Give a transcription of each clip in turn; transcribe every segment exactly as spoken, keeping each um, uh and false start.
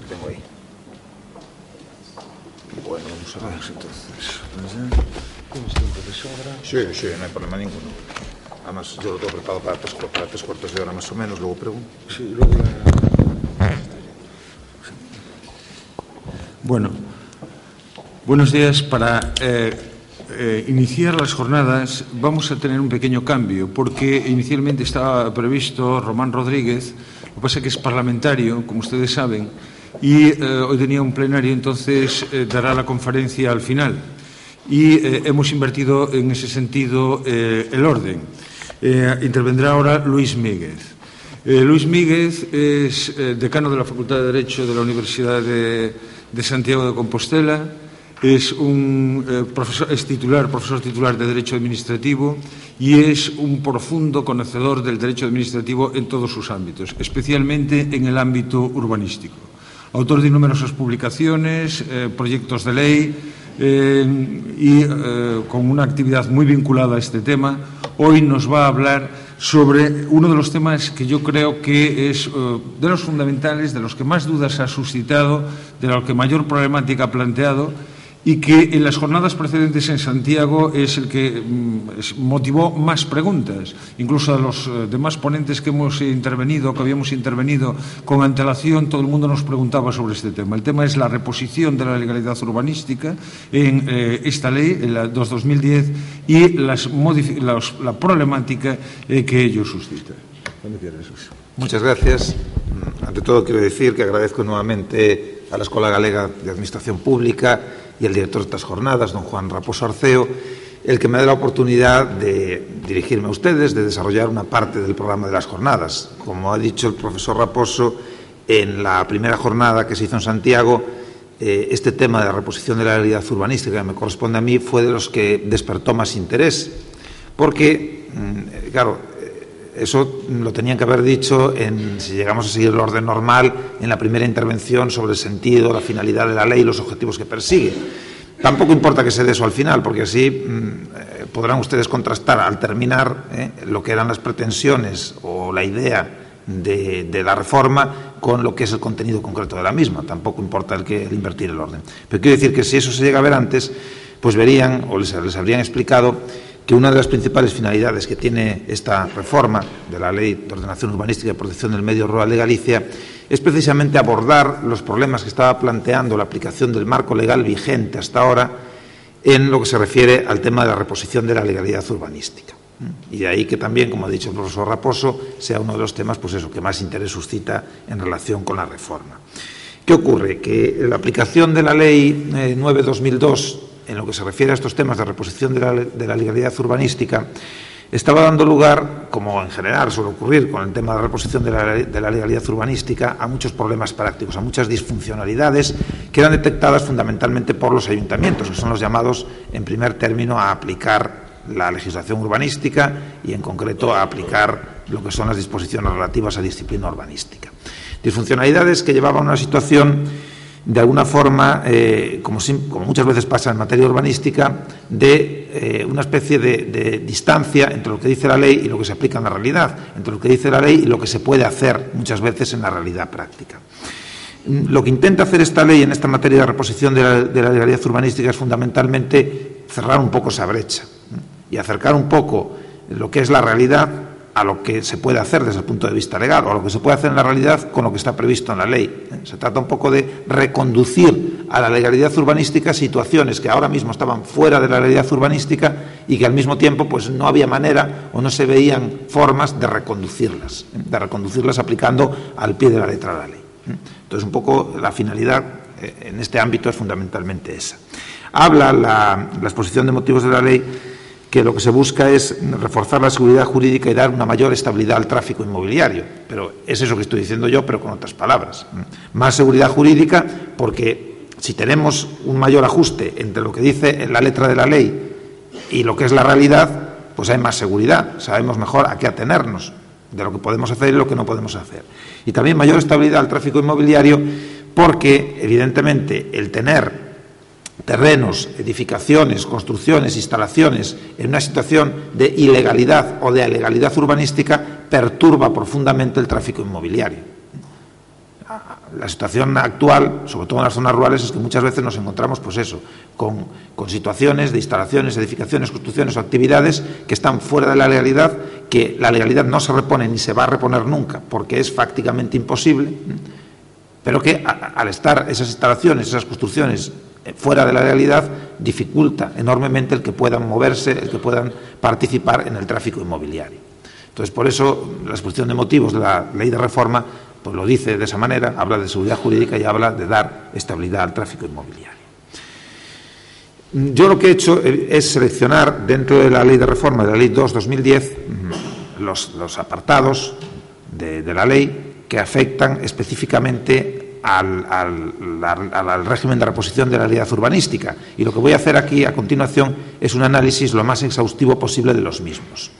tengo ahí. Bueno, vamos a ver, entonces. ¿Tienes tiempo de sobra? Sí, sí, no hay problema ninguno. Además, yo lo tengo preparado para tres, para tres cuartos de hora más o menos, luego pregunto. Sí, luego la... Bueno, buenos días. Para eh, eh, iniciar las jornadas vamos a tener un pequeño cambio, porque inicialmente estaba previsto Román Rodríguez, lo que pasa es que es parlamentario, como ustedes saben, y eh, hoy tenía un plenario, entonces eh, dará la conferencia al final. Y eh, hemos invertido en ese sentido eh, el orden. Eh, intervendrá ahora Luis Míguez. Eh, Luis Míguez es eh, decano de la Facultad de Derecho de la Universidad de, de Santiago de Compostela, es, un, eh, profesor, es titular, profesor titular de Derecho Administrativo y es un profundo conocedor del derecho administrativo en todos sus ámbitos, especialmente en el ámbito urbanístico. Autor de numerosas publicaciones, eh, proyectos de ley eh, y eh, con una actividad muy vinculada a este tema. Hoy nos va a hablar sobre uno de los temas que yo creo que es uh, de los fundamentales, de los que más dudas ha suscitado, de los que mayor problemática ha planteado y que en las jornadas precedentes en Santiago es el que mm, es, motivó más preguntas. Incluso a los uh, demás ponentes que hemos intervenido, que habíamos intervenido con antelación, todo el mundo nos preguntaba sobre este tema. El tema es la reposición de la legalidad urbanística en eh, esta ley, en la dos dos mil diez, y las las, la problemática eh, que ello suscita. Cuando quieras. Muchas gracias. Ante todo, quiero decir que agradezco nuevamente a la Escuela Galega de Administración Pública y el director de estas jornadas, don Juan Raposo Arceo, el que me dé la oportunidad de dirigirme a ustedes, de desarrollar una parte del programa de las jornadas. Como ha dicho el profesor Raposo, en la primera jornada que se hizo en Santiago, eh, este tema de la reposición de la legalidad urbanística que me corresponde a mí fue de los que despertó más interés, porque, claro, eso lo tenían que haber dicho, en, si llegamos a seguir el orden normal, en la primera intervención sobre el sentido, la finalidad de la ley y los objetivos que persigue. Tampoco importa que se dé eso al final, porque así mmm, podrán ustedes contrastar al terminar eh, lo que eran las pretensiones o la idea de, de la reforma con lo que es el contenido concreto de la misma. Tampoco importa el, que, el invertir el orden. Pero quiero decir que si eso se llega a ver antes, pues verían o les, les habrían explicado que una de las principales finalidades que tiene esta reforma de la Ley de Ordenación Urbanística y Protección del Medio Rural de Galicia es precisamente abordar los problemas que estaba planteando la aplicación del marco legal vigente hasta ahora en lo que se refiere al tema de la reposición de la legalidad urbanística. Y de ahí que también, como ha dicho el profesor Raposo, sea uno de los temas, pues eso, que más interés suscita en relación con la reforma. ¿Qué ocurre? Que la aplicación de la Ley eh, nueve barra dos mil dos en lo que se refiere a estos temas de reposición de la, de la legalidad urbanística, estaba dando lugar, como en general suele ocurrir con el tema de la reposición de la, de la legalidad urbanística, a muchos problemas prácticos, a muchas disfuncionalidades que eran detectadas fundamentalmente por los ayuntamientos, que son los llamados, en primer término, a aplicar la legislación urbanística y, en concreto, a aplicar lo que son las disposiciones relativas a disciplina urbanística. Disfuncionalidades que llevaban a una situación de alguna forma, eh, como, como muchas veces pasa en materia urbanística, de eh, una especie de, de distancia entre lo que dice la ley y lo que se aplica en la realidad, entre lo que dice la ley y lo que se puede hacer muchas veces en la realidad práctica. Lo que intenta hacer esta ley en esta materia de reposición de la, de la legalidad urbanística es fundamentalmente cerrar un poco esa brecha, ¿eh? Y acercar un poco lo que es la realidad a lo que se puede hacer desde el punto de vista legal o a lo que se puede hacer en la realidad con lo que está previsto en la ley. Se trata un poco de reconducir a la legalidad urbanística situaciones que ahora mismo estaban fuera de la legalidad urbanística y que al mismo tiempo pues no había manera o no se veían formas de reconducirlas, de reconducirlas aplicando al pie de la letra de la ley. Entonces, un poco la finalidad en este ámbito es fundamentalmente esa. Habla la, la exposición de motivos de la ley que lo que se busca es reforzar la seguridad jurídica y dar una mayor estabilidad al tráfico inmobiliario. Pero es eso que estoy diciendo yo, pero con otras palabras. Más seguridad jurídica porque si tenemos un mayor ajuste entre lo que dice la letra de la ley y lo que es la realidad, pues hay más seguridad, sabemos mejor a qué atenernos de lo que podemos hacer y lo que no podemos hacer. Y también mayor estabilidad al tráfico inmobiliario porque, evidentemente, el tener terrenos, edificaciones, construcciones, instalaciones en una situación de ilegalidad o de ilegalidad urbanística perturba profundamente el tráfico inmobiliario. la situación actual, sobre todo en las zonas rurales, es que muchas veces nos encontramos, pues eso, con, con situaciones de instalaciones, edificaciones, construcciones o actividades que están fuera de la legalidad, que la legalidad no se repone ni se va a reponer nunca, porque es prácticamente imposible, pero que a, al estar esas instalaciones, esas construcciones fuera de la legalidad, dificulta enormemente el que puedan moverse, el que puedan participar en el tráfico inmobiliario. Entonces, por eso, la exposición de motivos de la ley de reforma pues lo dice de esa manera, habla de seguridad jurídica y habla de dar estabilidad al tráfico inmobiliario. Yo lo que he hecho es seleccionar dentro de la ley de reforma, de la ley dos barra dos mil diez, los, los apartados de, de la ley que afectan específicamente al, al, al, al régimen de reposición de la realidad urbanística. Y lo que voy a hacer aquí a continuación es un análisis lo más exhaustivo posible de los mismos.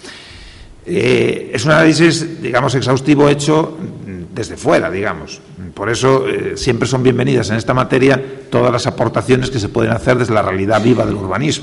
Eh, es un análisis, digamos, exhaustivo hecho desde fuera, digamos. Por eso eh, siempre son bienvenidas en esta materia todas las aportaciones que se pueden hacer desde la realidad viva del urbanismo.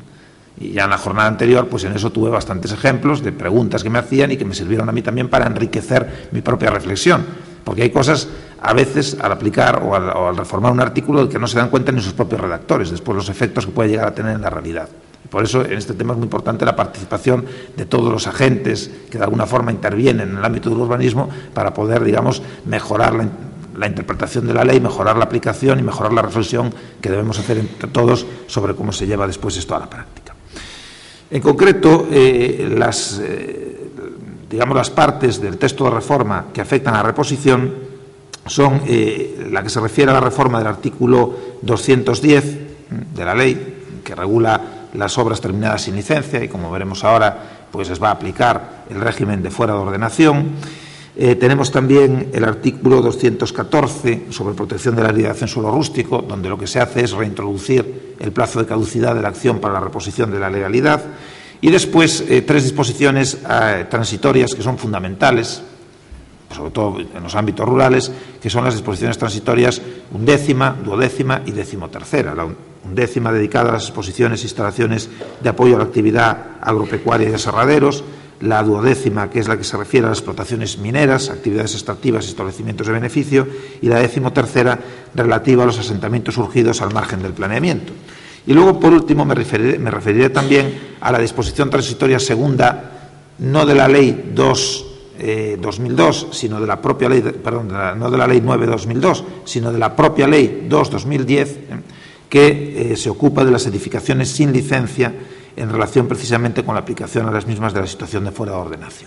Y ya en la jornada anterior, pues en eso tuve bastantes ejemplos de preguntas que me hacían y que me sirvieron a mí también para enriquecer mi propia reflexión. Porque hay cosas, a veces, al aplicar o al, o al reformar un artículo que no se dan cuenta ni sus propios redactores, después los efectos que puede llegar a tener en la realidad. Por eso, en este tema es muy importante la participación de todos los agentes que de alguna forma intervienen en el ámbito del urbanismo para poder, digamos, mejorar la, la interpretación de la ley, mejorar la aplicación y mejorar la reflexión que debemos hacer entre todos sobre cómo se lleva después esto a la práctica. En concreto, eh, las, eh, digamos, las partes del texto de reforma que afectan a la reposición son eh, la que se refiere a la reforma del artículo doscientos diez de la ley, que regula las obras terminadas sin licencia y, como veremos ahora, pues les va a aplicar el régimen de fuera de ordenación. Eh, tenemos también el artículo doscientos catorce sobre protección de la heredad en suelo rústico, donde lo que se hace es reintroducir el plazo de caducidad de la acción para la reposición de la legalidad. Y después eh, tres disposiciones eh, transitorias que son fundamentales, sobre todo en los ámbitos rurales, que son las disposiciones transitorias undécima, duodécima y decimotercera. La undécima dedicada a las exposiciones e instalaciones de apoyo a la actividad agropecuaria y de aserraderos, la duodécima, que es la que se refiere a las explotaciones mineras, actividades extractivas y establecimientos de beneficio, y la decimotercera, relativa a los asentamientos surgidos al margen del planeamiento. Y luego, por último, me referiré, me referiré también a la disposición transitoria segunda, no de la ley dos Eh, dos mil dos, sino de la propia ley, de, perdón, de la, no de la ley nueve barra dos mil dos, sino de la propia ley dos barra dos mil diez, eh, que eh, se ocupa de las edificaciones sin licencia en relación precisamente con la aplicación a las mismas de la situación de fuera de ordenación.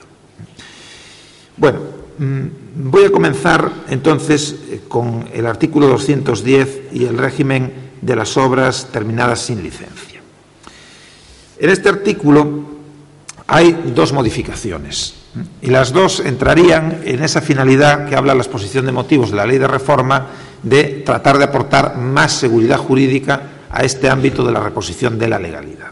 Bueno, mmm, voy a comenzar entonces eh, con el artículo doscientos diez y el régimen de las obras terminadas sin licencia. En este artículo hay dos modificaciones. Y las dos entrarían en esa finalidad que habla la exposición de motivos de la ley de reforma, de tratar de aportar más seguridad jurídica a este ámbito de la reposición de la legalidad.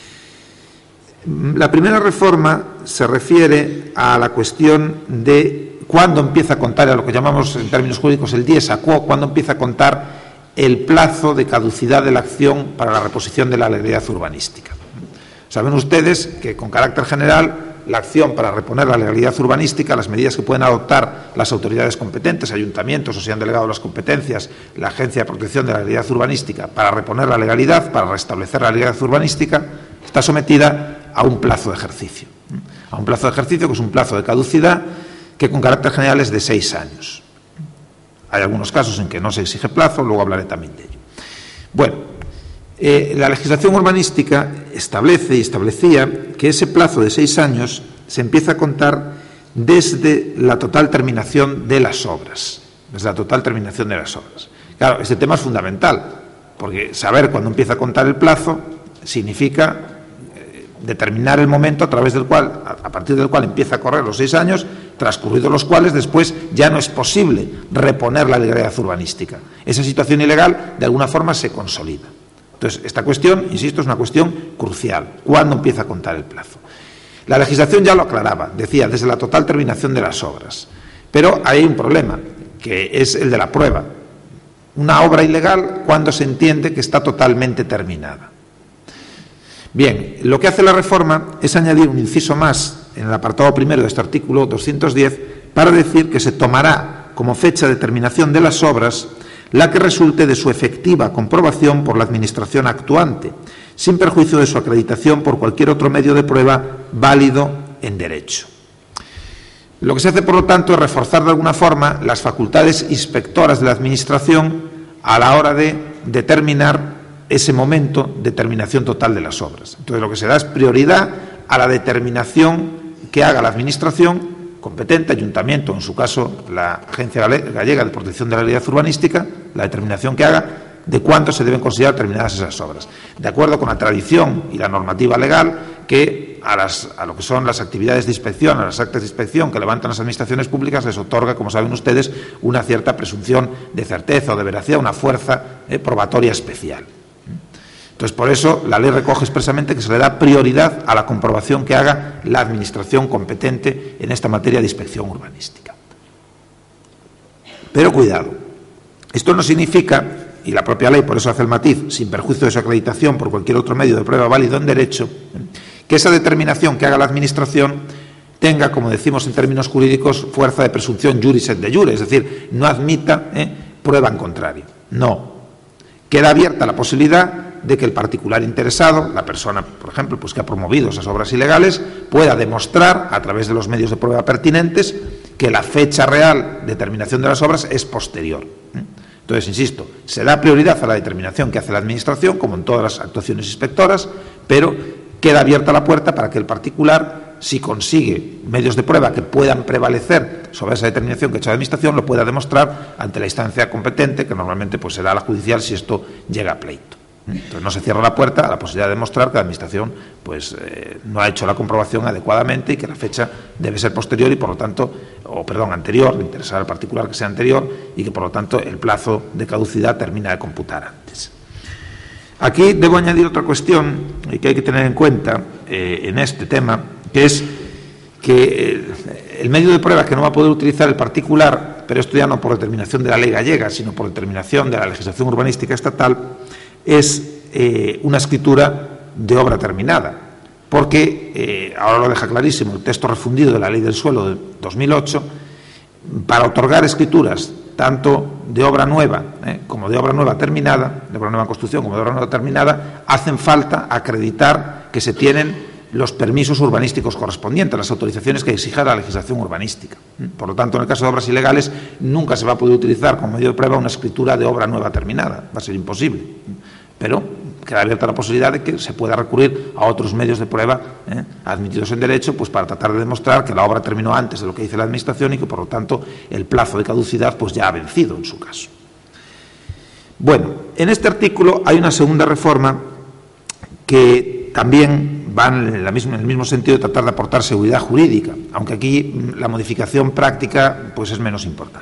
La primera reforma se refiere a la cuestión de cuándo empieza a contar, a lo que llamamos en términos jurídicos el dies a quo, cuándo empieza a contar el plazo de caducidad de la acción para la reposición de la legalidad urbanística. Saben ustedes que, con carácter general, la acción para reponer la legalidad urbanística, las medidas que pueden adoptar las autoridades competentes, ayuntamientos o si han delegado las competencias, la Agencia de Protección de la Legalidad Urbanística, para reponer la legalidad, para restablecer la legalidad urbanística, está sometida a un plazo de ejercicio. A un plazo de ejercicio que es un plazo de caducidad que con carácter general es de seis años. Hay algunos casos en que no se exige plazo, luego hablaré también de ello. Bueno, Eh, la legislación urbanística establece y establecía que ese plazo de seis años se empieza a contar desde la total terminación de las obras. Desde la total terminación de las obras. Claro, este tema es fundamental, porque saber cuándo empieza a contar el plazo significa eh, determinar el momento a través del cual, a, a partir del cual empieza a correr los seis años, transcurridos los cuales después ya no es posible reponer la legalidad urbanística. Esa situación ilegal de alguna forma se consolida. Entonces, esta cuestión, insisto, es una cuestión crucial. ¿Cuándo empieza a contar el plazo? La legislación ya lo aclaraba, decía, desde la total terminación de las obras. Pero hay un problema, que es el de la prueba. Una obra ilegal, ¿cuándo se entiende que está totalmente terminada? Bien, lo que hace la reforma es añadir un inciso más en el apartado primero de este artículo doscientos diez para decir que se tomará como fecha de terminación de las obras la que resulte de su efectiva comprobación por la Administración actuante, sin perjuicio de su acreditación por cualquier otro medio de prueba válido en derecho. Lo que se hace, por lo tanto, es reforzar de alguna forma las facultades inspectoras de la Administración a la hora de determinar ese momento de terminación total de las obras. Entonces, lo que se da es prioridad a la determinación que haga la Administración competente, ayuntamiento, en su caso la Agencia Gallega de Protección de la Realidad Urbanística, la determinación que haga de cuánto se deben considerar terminadas esas obras, de acuerdo con la tradición y la normativa legal que a, las, a lo que son las actividades de inspección, a las actas de inspección que levantan las administraciones públicas, les otorga, como saben ustedes, una cierta presunción de certeza o de veracidad, una fuerza eh, probatoria especial. Entonces, por eso, la ley recoge expresamente que se le da prioridad a la comprobación que haga la Administración competente en esta materia de inspección urbanística. Pero cuidado, esto no significa, y la propia ley por eso hace el matiz, sin perjuicio de su acreditación por cualquier otro medio de prueba válido en derecho, que esa determinación que haga la Administración tenga, como decimos en términos jurídicos, fuerza de presunción juris et de jure, es decir, no admita eh, prueba en contrario. No. Queda abierta la posibilidad de que el particular interesado, la persona, por ejemplo, pues que ha promovido esas obras ilegales, pueda demostrar, a través de los medios de prueba pertinentes, que la fecha real de terminación de las obras es posterior. Entonces, insisto, se da prioridad a la determinación que hace la Administración, como en todas las actuaciones inspectoras, pero queda abierta la puerta para que el particular, si consigue medios de prueba que puedan prevalecer sobre esa determinación que ha hecho la Administración, lo pueda demostrar ante la instancia competente, que normalmente pues, será la judicial si esto llega a pleito. Entonces no se cierra la puerta a la posibilidad de demostrar que la Administración pues, eh, no ha hecho la comprobación adecuadamente y que la fecha debe ser posterior y por lo tanto, o perdón, anterior, de interesar al particular que sea anterior y que por lo tanto el plazo de caducidad termina de computar antes. Aquí debo añadir otra cuestión que hay que tener en cuenta eh, en este tema, que es que eh, el medio de prueba que no va a poder utilizar el particular, pero esto ya no por determinación de la ley gallega, sino por determinación de la legislación urbanística estatal, es eh, una escritura de obra terminada, porque, eh, ahora lo deja clarísimo el texto refundido de la Ley del Suelo de dos mil ocho, para otorgar escrituras tanto de obra nueva eh, como de obra nueva terminada, de obra nueva en construcción como de obra nueva terminada, hacen falta acreditar que se tienen los permisos urbanísticos correspondientes, las autorizaciones que exija la legislación urbanística. Por lo tanto, en el caso de obras ilegales, nunca se va a poder utilizar como medio de prueba una escritura de obra nueva terminada, va a ser imposible. Pero queda abierta la posibilidad de que se pueda recurrir a otros medios de prueba eh, admitidos en derecho, pues para tratar de demostrar que la obra terminó antes de lo que dice la Administración y que, por lo tanto, el plazo de caducidad pues ya ha vencido en su caso. Bueno, en este artículo hay una segunda reforma que también van en, la misma, en el mismo sentido de tratar de aportar seguridad jurídica, aunque aquí la modificación práctica pues es menos importante.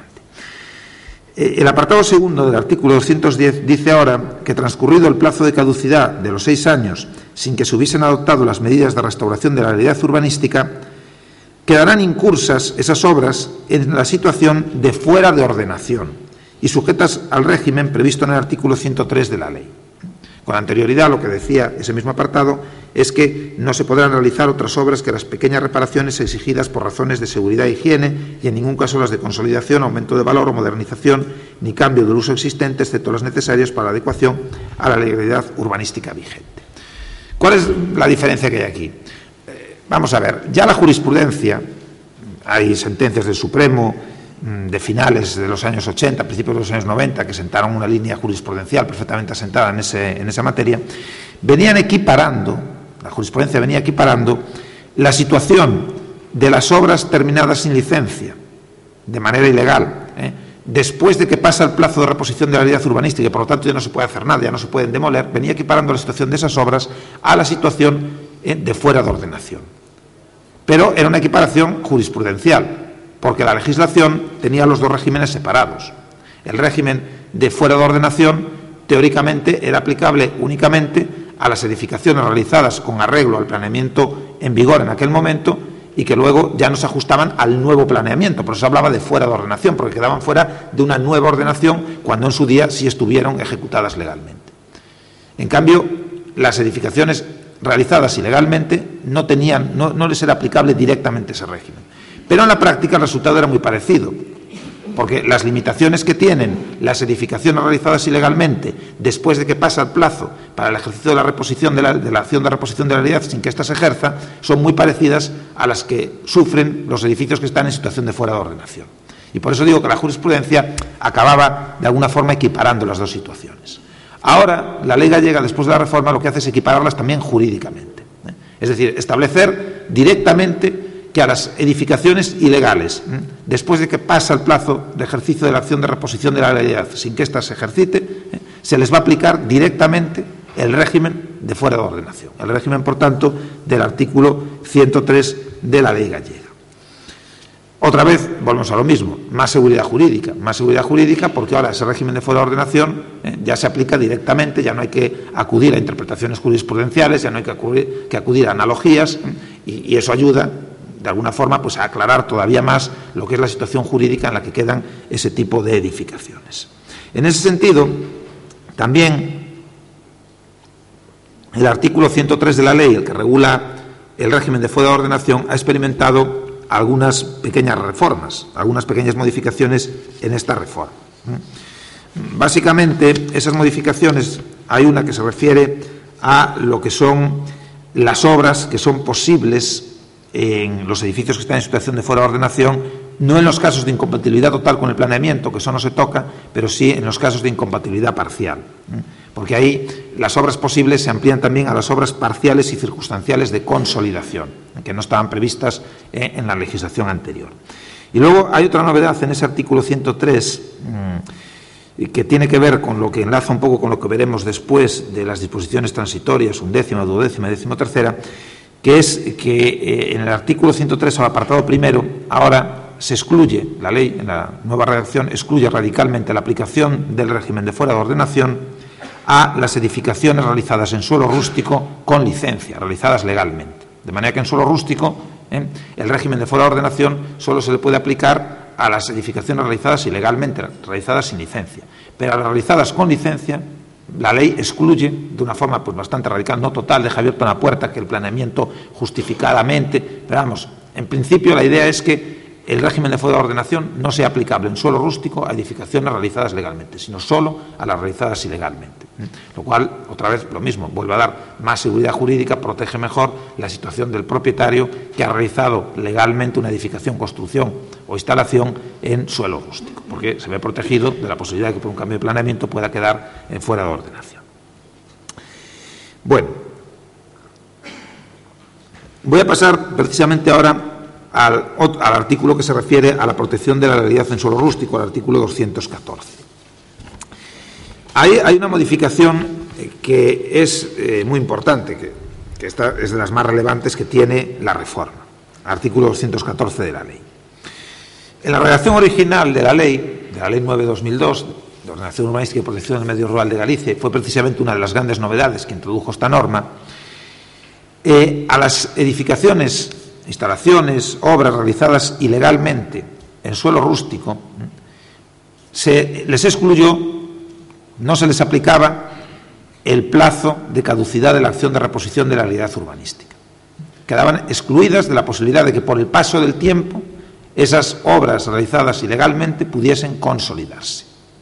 El apartado segundo del artículo doscientos diez dice ahora que, transcurrido el plazo de caducidad de los seis años sin que se hubiesen adoptado las medidas de restauración de la realidad urbanística, quedarán incursas esas obras en la situación de fuera de ordenación y sujetas al régimen previsto en el artículo ciento tres de la ley. Con anterioridad, lo que decía ese mismo apartado es que no se podrán realizar otras obras que las pequeñas reparaciones exigidas por razones de seguridad e higiene y en ningún caso las de consolidación, aumento de valor o modernización ni cambio del uso existente, excepto las necesarias para la adecuación a la legalidad urbanística vigente. ¿Cuál es la diferencia que hay aquí? Eh, vamos a ver, ya la jurisprudencia, hay sentencias del Supremo de finales de los años ochenta, principios de los años noventa, que sentaron una línea jurisprudencial perfectamente asentada en, ese, en esa materia, venían equiparando, la jurisprudencia venía equiparando la situación de las obras terminadas sin licencia, de manera ilegal, ¿eh? después de que pasa el plazo de reposición de la realidad urbanística y por lo tanto ya no se puede hacer nada, ya no se pueden demoler, venía equiparando la situación de esas obras a la situación ¿eh? de fuera de ordenación. Pero era una equiparación jurisprudencial, porque la legislación tenía los dos regímenes separados. El régimen de fuera de ordenación, teóricamente, era aplicable únicamente a las edificaciones realizadas con arreglo al planeamiento en vigor en aquel momento y que luego ya no se ajustaban al nuevo planeamiento. Por eso hablaba de fuera de ordenación, porque quedaban fuera de una nueva ordenación cuando en su día sí estuvieron ejecutadas legalmente. En cambio, las edificaciones realizadas ilegalmente no tenían, no, no les era aplicable directamente ese régimen. Pero en la práctica el resultado era muy parecido. porque las limitaciones que tienen las edificaciones realizadas ilegalmente después de que pasa el plazo para el ejercicio de la reposición de la, de la acción de reposición de la legalidad sin que ésta se ejerza son muy parecidas a las que sufren los edificios que están en situación de fuera de ordenación. Y por eso digo que la jurisprudencia acababa de alguna forma equiparando las dos situaciones. Ahora, la ley gallega, después de la reforma, lo que hace es equipararlas también jurídicamente. ¿eh? Es decir, establecer directamente que a las edificaciones ilegales, ¿eh? después de que pasa el plazo de ejercicio de la acción de reposición de la legalidad sin que ésta se ejercite, ¿eh? se les va a aplicar directamente el régimen de fuera de ordenación. El régimen, por tanto, del artículo ciento tres de la ley gallega. Otra vez, volvemos a lo mismo, más seguridad jurídica, más seguridad jurídica porque ahora ese régimen de fuera de ordenación eh, ya se aplica directamente, ya no hay que acudir a interpretaciones jurisprudenciales, ya no hay que acudir, que acudir a analogías eh, y, y eso ayuda, de alguna forma, pues a aclarar todavía más lo que es la situación jurídica en la que quedan ese tipo de edificaciones. En ese sentido, también el artículo ciento tres de la ley, el que regula el régimen de fuera de ordenación, ha experimentado algunas pequeñas reformas, algunas pequeñas modificaciones en esta reforma. Básicamente, esas modificaciones, hay una que se refiere a lo que son las obras que son posibles en los edificios que están en situación de fuera de ordenación, no en los casos de incompatibilidad total con el planeamiento, que eso no se toca, pero sí en los casos de incompatibilidad parcial. Porque ahí las obras posibles se amplían también a las obras parciales y circunstanciales de consolidación, que no estaban previstas en la legislación anterior. Y luego hay otra novedad en ese artículo ciento tres, que tiene que ver con lo que enlaza un poco con lo que veremos después de las disposiciones transitorias, undécima, duodécima y decimotercera, que es que eh, en el artículo ciento tres, al apartado primero, ahora se excluye, la ley en la nueva redacción excluye radicalmente la aplicación del régimen de fuera de ordenación a las edificaciones realizadas en suelo rústico con licencia, realizadas legalmente. De manera que en suelo rústico ¿eh? el régimen de fuera de ordenación solo se le puede aplicar a las edificaciones realizadas ilegalmente, realizadas sin licencia. Pero a las realizadas con licencia, la ley excluye de una forma pues, bastante radical, no total, deja abierta una puerta que el planeamiento justificadamente, pero vamos, en principio la idea es que el régimen de fuera de ordenación no sea aplicable en suelo rústico a edificaciones realizadas legalmente, sino solo a las realizadas ilegalmente. Lo cual, otra vez, lo mismo, vuelve a dar más seguridad jurídica, protege mejor la situación del propietario que ha realizado legalmente una edificación, construcción o instalación en suelo rústico, porque se ve protegido de la posibilidad de que por un cambio de planeamiento pueda quedar en fuera de ordenación. Bueno, voy a pasar precisamente ahora Al, al artículo que se refiere a la protección de la legalidad en suelo rústico, al artículo doscientos catorce. Ahí hay una modificación que es eh, muy importante, que, que esta es de las más relevantes que tiene la reforma, artículo doscientos catorce de la ley. En la redacción original de la ley, de la ley nueve barra dos mil dos, de Ordenación Urbanística y Protección del Medio Rural de Galicia, fue precisamente una de las grandes novedades que introdujo esta norma, eh, a las edificaciones, instalaciones, obras realizadas ilegalmente en suelo rústico, se les excluyó, no se les aplicaba el plazo de caducidad de la acción de reposición de la legalidad urbanística. Quedaban excluidas de la posibilidad de que por el paso del tiempo esas obras realizadas ilegalmente pudiesen consolidarse.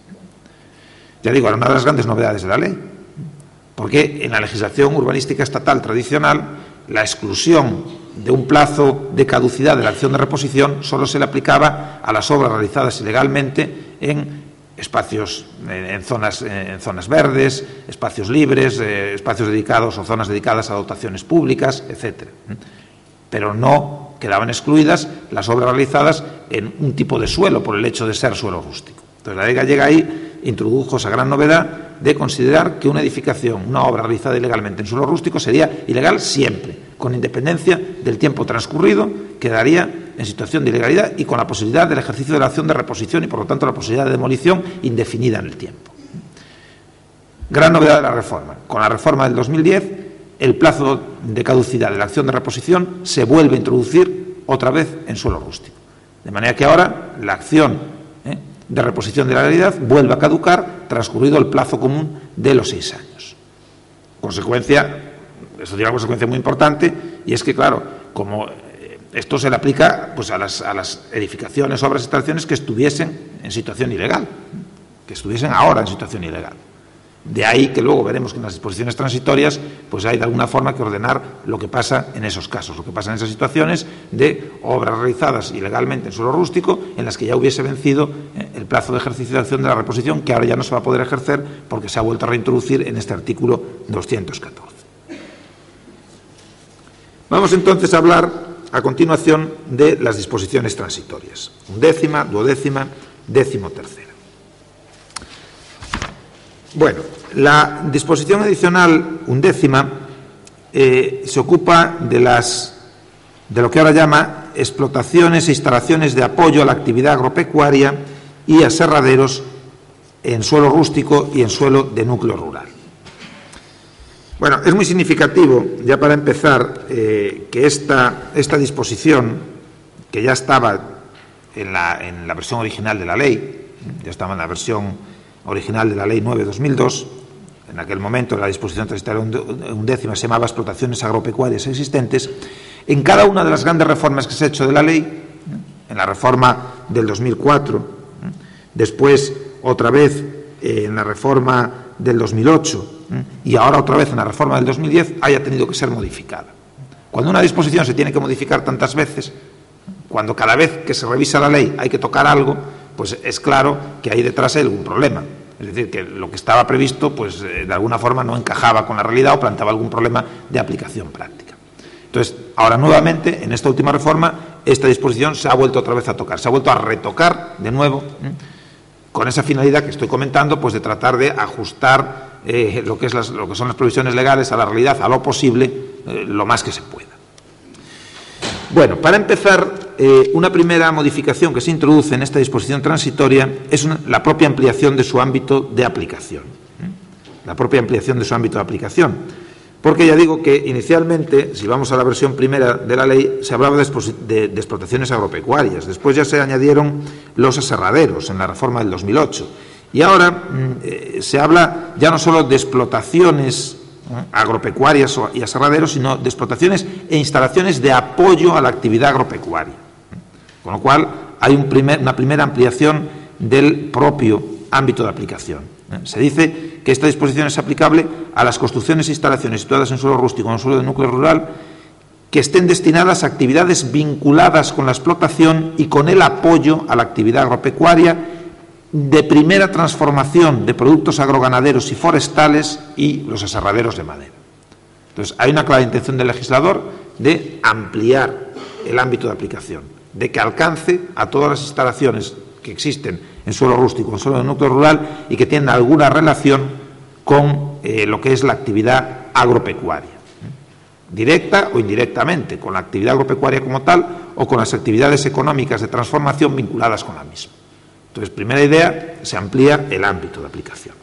Ya digo, era una de las grandes novedades de la ley, porque en la legislación urbanística estatal tradicional la exclusión de un plazo de caducidad de la acción de reposición solo se le aplicaba a las obras realizadas ilegalmente en espacios, en zonas, en zonas verdes, espacios libres, eh, espacios dedicados o zonas dedicadas a dotaciones públicas, etcétera. Pero no quedaban excluidas las obras realizadas en un tipo de suelo por el hecho de ser suelo rústico. Entonces la ley gallega ahí introdujo esa gran novedad de considerar que una edificación, una obra realizada ilegalmente en suelo rústico sería ilegal siempre, con independencia del tiempo transcurrido, quedaría en situación de ilegalidad y con la posibilidad del ejercicio de la acción de reposición y por lo tanto la posibilidad de demolición indefinida en el tiempo. Gran novedad de la reforma. Con la reforma del dos mil diez, el plazo de caducidad de la acción de reposición se vuelve a introducir otra vez en suelo rústico. De manera que ahora la acción ¿eh? de reposición de la legalidad vuelve a caducar transcurrido el plazo común de los seis años. Consecuencia, eso tiene una consecuencia muy importante, y es que, claro, como Esto se le aplica pues, a, las, a las edificaciones, obras, instalaciones que estuviesen en situación ilegal, que estuviesen ahora en situación ilegal. De ahí que luego veremos que en las disposiciones transitorias pues hay de alguna forma que ordenar lo que pasa en esos casos, lo que pasa en esas situaciones de obras realizadas ilegalmente en suelo rústico en las que ya hubiese vencido eh, el plazo de ejercitación de la reposición, que ahora ya no se va a poder ejercer porque se ha vuelto a reintroducir en este artículo doscientos catorce. Vamos entonces a hablar a continuación de las disposiciones transitorias, undécima, duodécima, décimo tercera. Bueno, la disposición adicional undécima eh, se ocupa de, las, de lo que ahora llama explotaciones e instalaciones de apoyo a la actividad agropecuaria y aserraderos en suelo rústico y en suelo de núcleo rural. Bueno, es muy significativo, ya para empezar, eh, que esta, esta disposición, que ya estaba en la, en la versión original de la ley, ya estaba en la versión original de la Ley nueve barra dos mil dos, en aquel momento la disposición transitoria undécima se llamaba explotaciones agropecuarias existentes, en cada una de las grandes reformas que se ha hecho de la ley, en la reforma del dos mil cuatro, después otra vez eh, en la reforma del dos mil ocho y ahora otra vez en la reforma del dos mil diez, haya tenido que ser modificada. Cuando una disposición se tiene que modificar tantas veces, cuando cada vez que se revisa la ley hay que tocar algo, pues es claro que ahí detrás hay algún problema. Es decir, que lo que estaba previsto, pues eh, de alguna forma no encajaba con la realidad o planteaba algún problema de aplicación práctica. Entonces, ahora nuevamente, en esta última reforma, esta disposición se ha vuelto otra vez a tocar, se ha vuelto a retocar de nuevo, ¿eh? con esa finalidad que estoy comentando, pues de tratar de ajustar eh, lo, que es las, lo que son las previsiones legales a la realidad, a lo posible, eh, lo más que se pueda. Bueno, para empezar, eh, una primera modificación que se introduce en esta disposición transitoria es una, la propia ampliación de su ámbito de aplicación. ¿eh? La propia ampliación de su ámbito de aplicación. Porque ya digo que inicialmente, si vamos a la versión primera de la ley, se hablaba de, de, de explotaciones agropecuarias. Después ya se añadieron los aserraderos en la reforma del dos mil ocho. Y ahora eh, se habla ya no solo de explotaciones agropecuarias y aserraderos, sino de explotaciones e instalaciones de apoyo a la actividad agropecuaria. Con lo cual, hay un primer, una primera ampliación del propio ámbito de aplicación. Se dice que esta disposición es aplicable a las construcciones e instalaciones situadas en suelo rústico o en suelo de núcleo rural que estén destinadas a actividades vinculadas con la explotación y con el apoyo a la actividad agropecuaria de primera transformación de productos agroganaderos y forestales y los aserraderos de madera. Entonces, hay una clara intención del legislador de ampliar el ámbito de aplicación, de que alcance a todas las instalaciones que existen en suelo rústico, en suelo de núcleo rural y que tienen alguna relación con eh, lo que es la actividad agropecuaria, ¿eh? directa o indirectamente, con la actividad agropecuaria como tal o con las actividades económicas de transformación vinculadas con la misma. Entonces, primera idea, se amplía el ámbito de aplicación.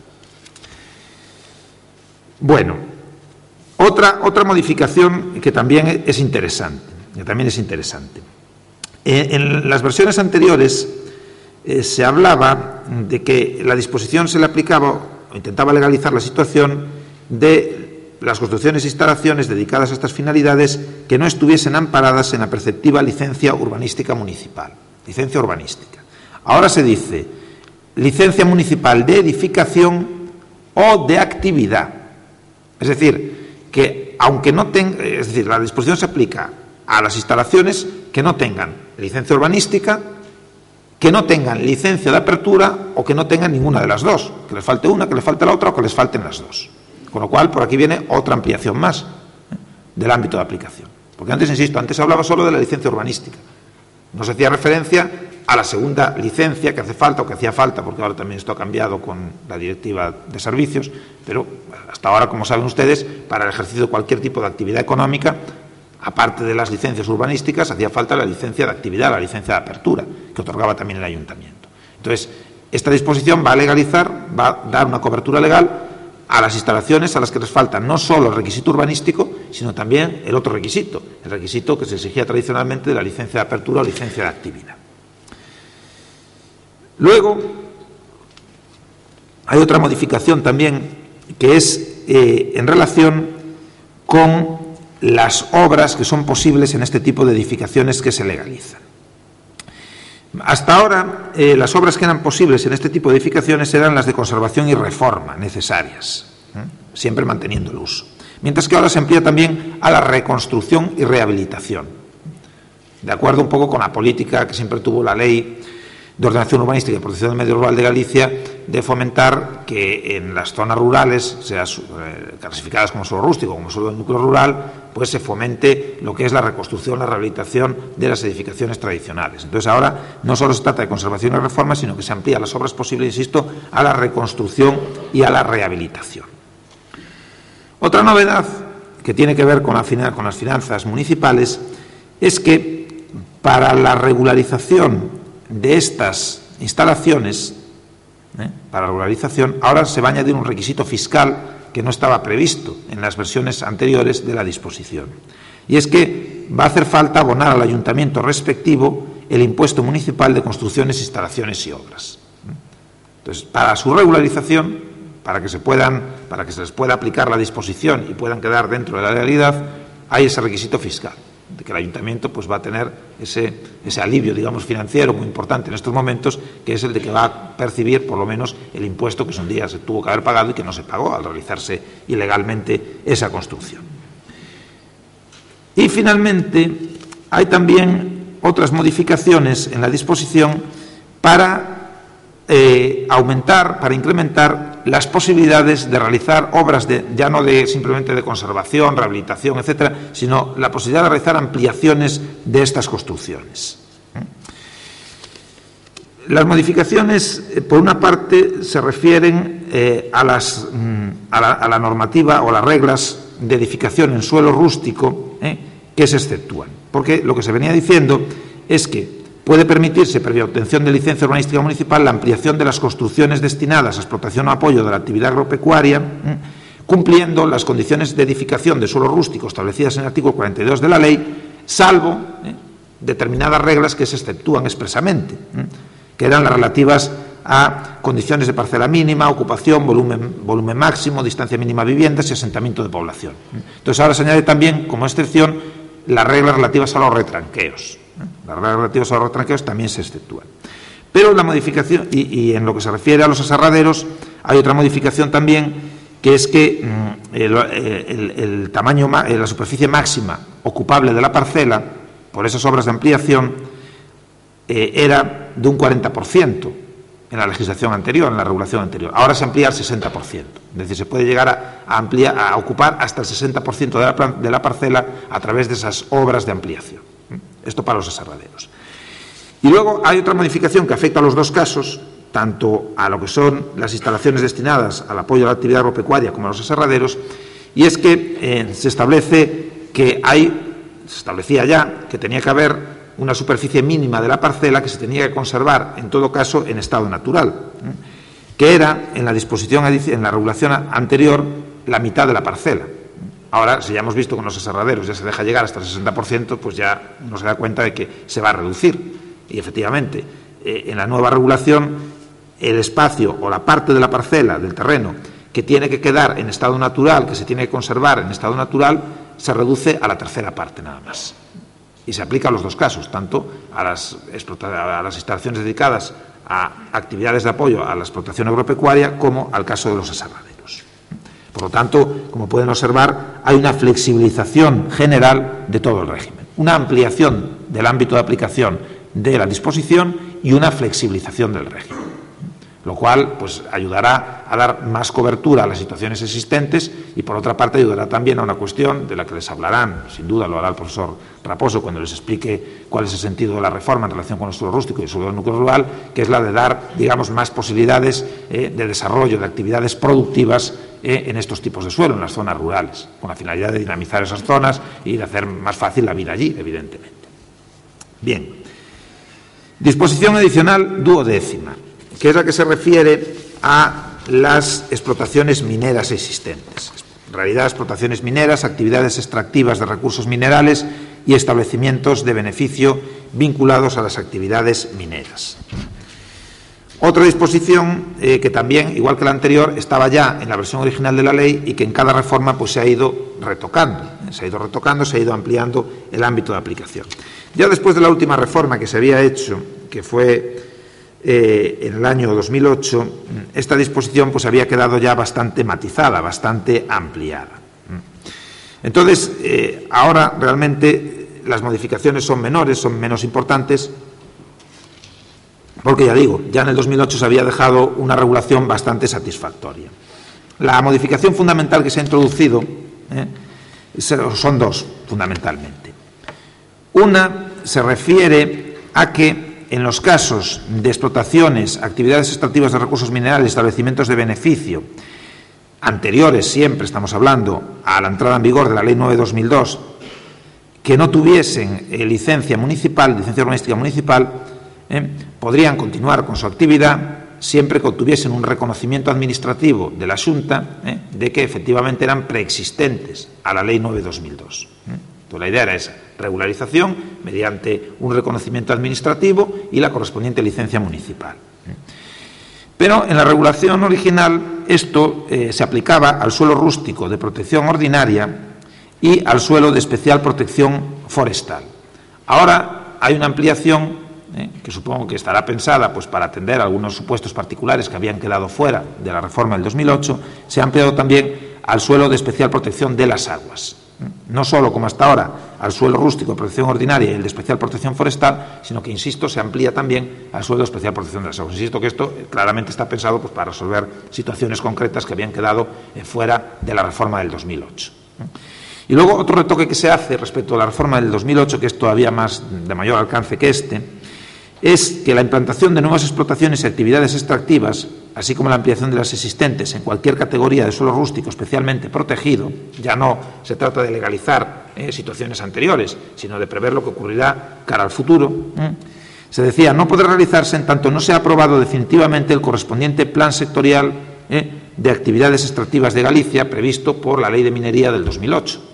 Bueno, otra, otra modificación que también es interesante, que también es interesante. Eh, en las versiones anteriores eh, se hablaba de que la disposición se le aplicaba o intentaba legalizar la situación de las construcciones e instalaciones dedicadas a estas finalidades que no estuviesen amparadas en la preceptiva licencia urbanística municipal, licencia urbanística. Ahora se dice licencia municipal de edificación o de actividad. Es decir, que aunque no tenga, es decir, la disposición se aplica a las instalaciones que no tengan licencia urbanística, que no tengan licencia de apertura o que no tengan ninguna de las dos, que les falte una, que les falte la otra o que les falten las dos. Con lo cual, por aquí viene otra ampliación más ¿eh? del ámbito de aplicación. Porque antes, insisto, antes hablaba solo de la licencia urbanística. No se hacía referencia a la segunda licencia que hace falta o que hacía falta, porque ahora también esto ha cambiado con la directiva de servicios, pero hasta ahora, como saben ustedes, para el ejercicio de cualquier tipo de actividad económica, aparte de las licencias urbanísticas, hacía falta la licencia de actividad, la licencia de apertura, que otorgaba también el ayuntamiento. Entonces, esta disposición va a legalizar, va a dar una cobertura legal a las instalaciones a las que les falta no solo el requisito urbanístico, sino también el otro requisito, el requisito que se exigía tradicionalmente de la licencia de apertura o licencia de actividad. Luego, hay otra modificación también que es eh, en relación con las obras que son posibles en este tipo de edificaciones que se legalizan. Hasta ahora, eh, las obras que eran posibles en este tipo de edificaciones eran las de conservación y reforma necesarias, ¿eh? siempre manteniendo el uso. Mientras que ahora se amplía también a la reconstrucción y rehabilitación, de acuerdo un poco con la política que siempre tuvo la Ley de Ordenación Urbanística y Protección del Medio Rural de Galicia, de fomentar que en las zonas rurales, sea eh, clasificadas como suelo rústico, como suelo de núcleo rural, pues se fomente lo que es la reconstrucción, la rehabilitación de las edificaciones tradicionales. Entonces ahora no solo se trata de conservación y reforma, sino que se amplía las obras posibles, insisto, a la reconstrucción y a la rehabilitación. Otra novedad que tiene que ver con, la, con las finanzas municipales es que para la regularización de estas instalaciones, ¿eh? para la regularización, ahora se va a añadir un requisito fiscal que no estaba previsto en las versiones anteriores de la disposición. Y es que va a hacer falta abonar al ayuntamiento respectivo el impuesto municipal de construcciones, instalaciones y obras. Entonces, para su regularización, para que se puedan, para que se les pueda aplicar la disposición y puedan quedar dentro de la legalidad, hay ese requisito fiscal, de que el ayuntamiento pues va a tener ese, ese alivio, digamos, financiero muy importante en estos momentos, que es el de que va a percibir por lo menos el impuesto que un día se tuvo que haber pagado y que no se pagó al realizarse ilegalmente esa construcción. Y finalmente hay también otras modificaciones en la disposición para eh, aumentar, para incrementar las posibilidades de realizar obras de, ya no de simplemente de conservación, rehabilitación, etcétera, sino la posibilidad de realizar ampliaciones de estas construcciones. Las modificaciones, eh, por una parte, se refieren eh, a, las, mm, a, la, a la normativa o las reglas de edificación en suelo rústico eh, que se exceptúan, porque lo que se venía diciendo es que puede permitirse, previa obtención de licencia urbanística municipal, la ampliación de las construcciones destinadas a explotación o apoyo de la actividad agropecuaria, ¿eh? cumpliendo las condiciones de edificación de suelo rústico establecidas en el artículo cuarenta y dos de la ley, salvo ¿eh? determinadas reglas que se exceptúan expresamente, ¿eh? que eran las relativas a condiciones de parcela mínima, ocupación, volumen, volumen máximo, distancia mínima a viviendas y asentamiento de población. Entonces ahora se añade también, como excepción, las reglas relativas a los retranqueos. Las reglas relativas a los retranqueos también se exceptúan. Pero la modificación, y, y en lo que se refiere a los aserraderos, hay otra modificación también, que es que mm, el, el, el tamaño, la superficie máxima ocupable de la parcela, por esas obras de ampliación, eh, era de un cuarenta por ciento en la legislación anterior, en la regulación anterior. Ahora se amplía al sesenta por ciento. Es decir, se puede llegar a, a, ampliar, a ocupar hasta el sesenta por ciento de la, de la parcela a través de esas obras de ampliación. Esto para los aserraderos. Y luego hay otra modificación que afecta a los dos casos, tanto a lo que son las instalaciones destinadas al apoyo a la actividad agropecuaria como a los aserraderos, y es que eh, se establece que hay, se establecía ya que tenía que haber una superficie mínima de la parcela que se tenía que conservar, en todo caso, en estado natural, ¿eh? que era, en la disposición, en la regulación anterior, la mitad de la parcela. Ahora, si ya hemos visto con los aserraderos ya se deja llegar hasta el sesenta por ciento, pues ya uno se da cuenta de que se va a reducir. Y efectivamente, eh, en la nueva regulación, el espacio o la parte de la parcela, del terreno, que tiene que quedar en estado natural, que se tiene que conservar en estado natural, se reduce a la tercera parte nada más. Y se aplica a los dos casos, tanto a las, a las instalaciones dedicadas a actividades de apoyo a la explotación agropecuaria como al caso de los aserraderos. Por lo tanto, como pueden observar, hay una flexibilización general de todo el régimen, una ampliación del ámbito de aplicación de la disposición y una flexibilización del régimen, lo cual pues, ayudará a dar más cobertura a las situaciones existentes y, por otra parte, ayudará también a una cuestión de la que les hablarán, sin duda lo hará el profesor Raposo cuando les explique cuál es el sentido de la reforma en relación con el suelo rústico y el suelo del núcleo rural, que es la de dar, digamos, más posibilidades eh, de desarrollo de actividades productivas eh, en estos tipos de suelo, en las zonas rurales, con la finalidad de dinamizar esas zonas y de hacer más fácil la vida allí, evidentemente. Bien. Disposición adicional duodécima, que es la que se refiere a las explotaciones mineras existentes. En realidad, explotaciones mineras, actividades extractivas de recursos minerales y establecimientos de beneficio vinculados a las actividades mineras. Otra disposición eh, que también, igual que la anterior, estaba ya en la versión original de la ley y que en cada reforma pues, se ha ido retocando, ¿eh? se ha ido retocando, se ha ido ampliando el ámbito de aplicación. Ya después de la última reforma que se había hecho, que fue eh, en el año dos mil ocho, esta disposición pues, había quedado ya bastante matizada, bastante ampliada. Entonces, eh, ahora realmente las modificaciones son menores, son menos importantes, porque ya digo, ya en el dos mil ocho se había dejado una regulación bastante satisfactoria. La modificación fundamental que se ha introducido eh, son dos, fundamentalmente. Una se refiere a que en los casos de explotaciones, actividades extractivas de recursos minerales, establecimientos de beneficio, anteriores siempre, estamos hablando, a la entrada en vigor de la Ley nueve barra dos mil dos, que no tuviesen eh, licencia municipal, licencia urbanística municipal, eh, podrían continuar con su actividad siempre que obtuviesen un reconocimiento administrativo de la Xunta eh, de que efectivamente eran preexistentes a la Ley nueve barra dos mil dos. Eh. Entonces, la idea era esa, regularización mediante un reconocimiento administrativo y la correspondiente licencia municipal. Eh. Pero en la regulación original esto eh, se aplicaba al suelo rústico de protección ordinaria y al suelo de especial protección forestal. Ahora hay una ampliación eh, que supongo que estará pensada pues, para atender a algunos supuestos particulares que habían quedado fuera de la reforma del dos mil ocho, se ha ampliado también al suelo de especial protección de las aguas. No solo, como hasta ahora, al suelo rústico de protección ordinaria y el de especial protección forestal, sino que, insisto, se amplía también al suelo de especial protección de las aguas. Insisto que esto claramente está pensado pues, para resolver situaciones concretas que habían quedado eh, fuera de la reforma del dos mil ocho. Y luego otro retoque que se hace respecto a la reforma del dos mil ocho, que es todavía más de mayor alcance que este, es que la implantación de nuevas explotaciones y actividades extractivas, así como la ampliación de las existentes en cualquier categoría de suelo rústico especialmente protegido, ya no se trata de legalizar eh, situaciones anteriores, sino de prever lo que ocurrirá cara al futuro, ¿eh? Se decía, no podrá realizarse en tanto no se ha aprobado definitivamente el correspondiente plan sectorial eh, de actividades extractivas de Galicia previsto por la Ley de Minería del dos mil ocho.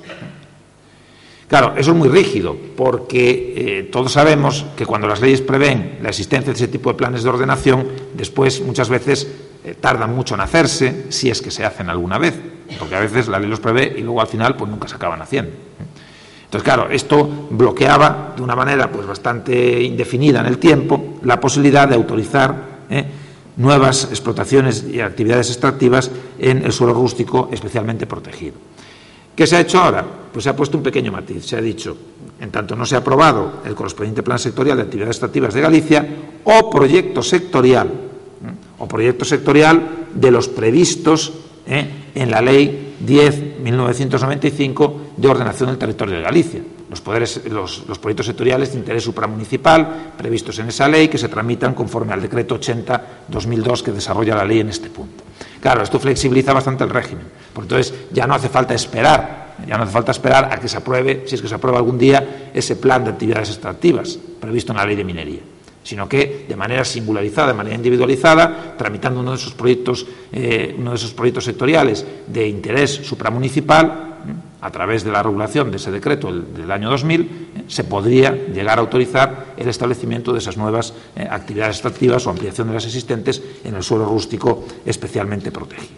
Claro, eso es muy rígido, porque eh, todos sabemos que cuando las leyes prevén la existencia de ese tipo de planes de ordenación, después muchas veces eh, tardan mucho en hacerse, si es que se hacen alguna vez, porque a veces la ley los prevé y luego al final pues nunca se acaban haciendo. Entonces, claro, esto bloqueaba de una manera pues bastante indefinida en el tiempo la posibilidad de autorizar eh, nuevas explotaciones y actividades extractivas en el suelo rústico especialmente protegido. ¿Qué se ha hecho ahora? Pues se ha puesto un pequeño matiz. Se ha dicho, en tanto no se ha aprobado el correspondiente plan sectorial de actividades extractivas de Galicia o proyecto sectorial, ¿eh? o proyecto sectorial de los previstos ¿eh? en la Ley diez barra mil novecientos noventa y cinco de ordenación del territorio de Galicia. Los, poderes, los, los proyectos sectoriales de interés supramunicipal previstos en esa ley que se tramitan conforme al decreto ochenta barra dos mil dos que desarrolla la ley en este punto. Claro, esto flexibiliza bastante el régimen, porque entonces ya no hace falta esperar, ya no hace falta esperar a que se apruebe, si es que se aprueba algún día, ese plan de actividades extractivas previsto en la ley de minería, sino que de manera singularizada, de manera individualizada, tramitando uno de esos proyectos, eh, uno de esos proyectos sectoriales de interés supramunicipal, a través de la regulación de ese decreto el, del año dos mil, eh, se podría llegar a autorizar el establecimiento de esas nuevas eh, actividades extractivas o ampliación de las existentes en el suelo rústico especialmente protegido.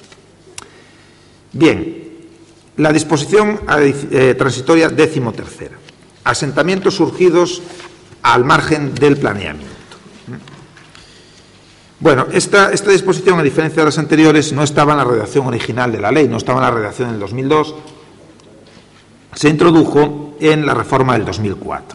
Bien, la disposición eh, transitoria décimo tercera. Asentamientos surgidos al margen del planeamiento. Bueno, esta, esta disposición, a diferencia de las anteriores, no estaba en la redacción original de la ley, no estaba en la redacción del dos mil dos, se introdujo en la reforma del dos mil cuatro.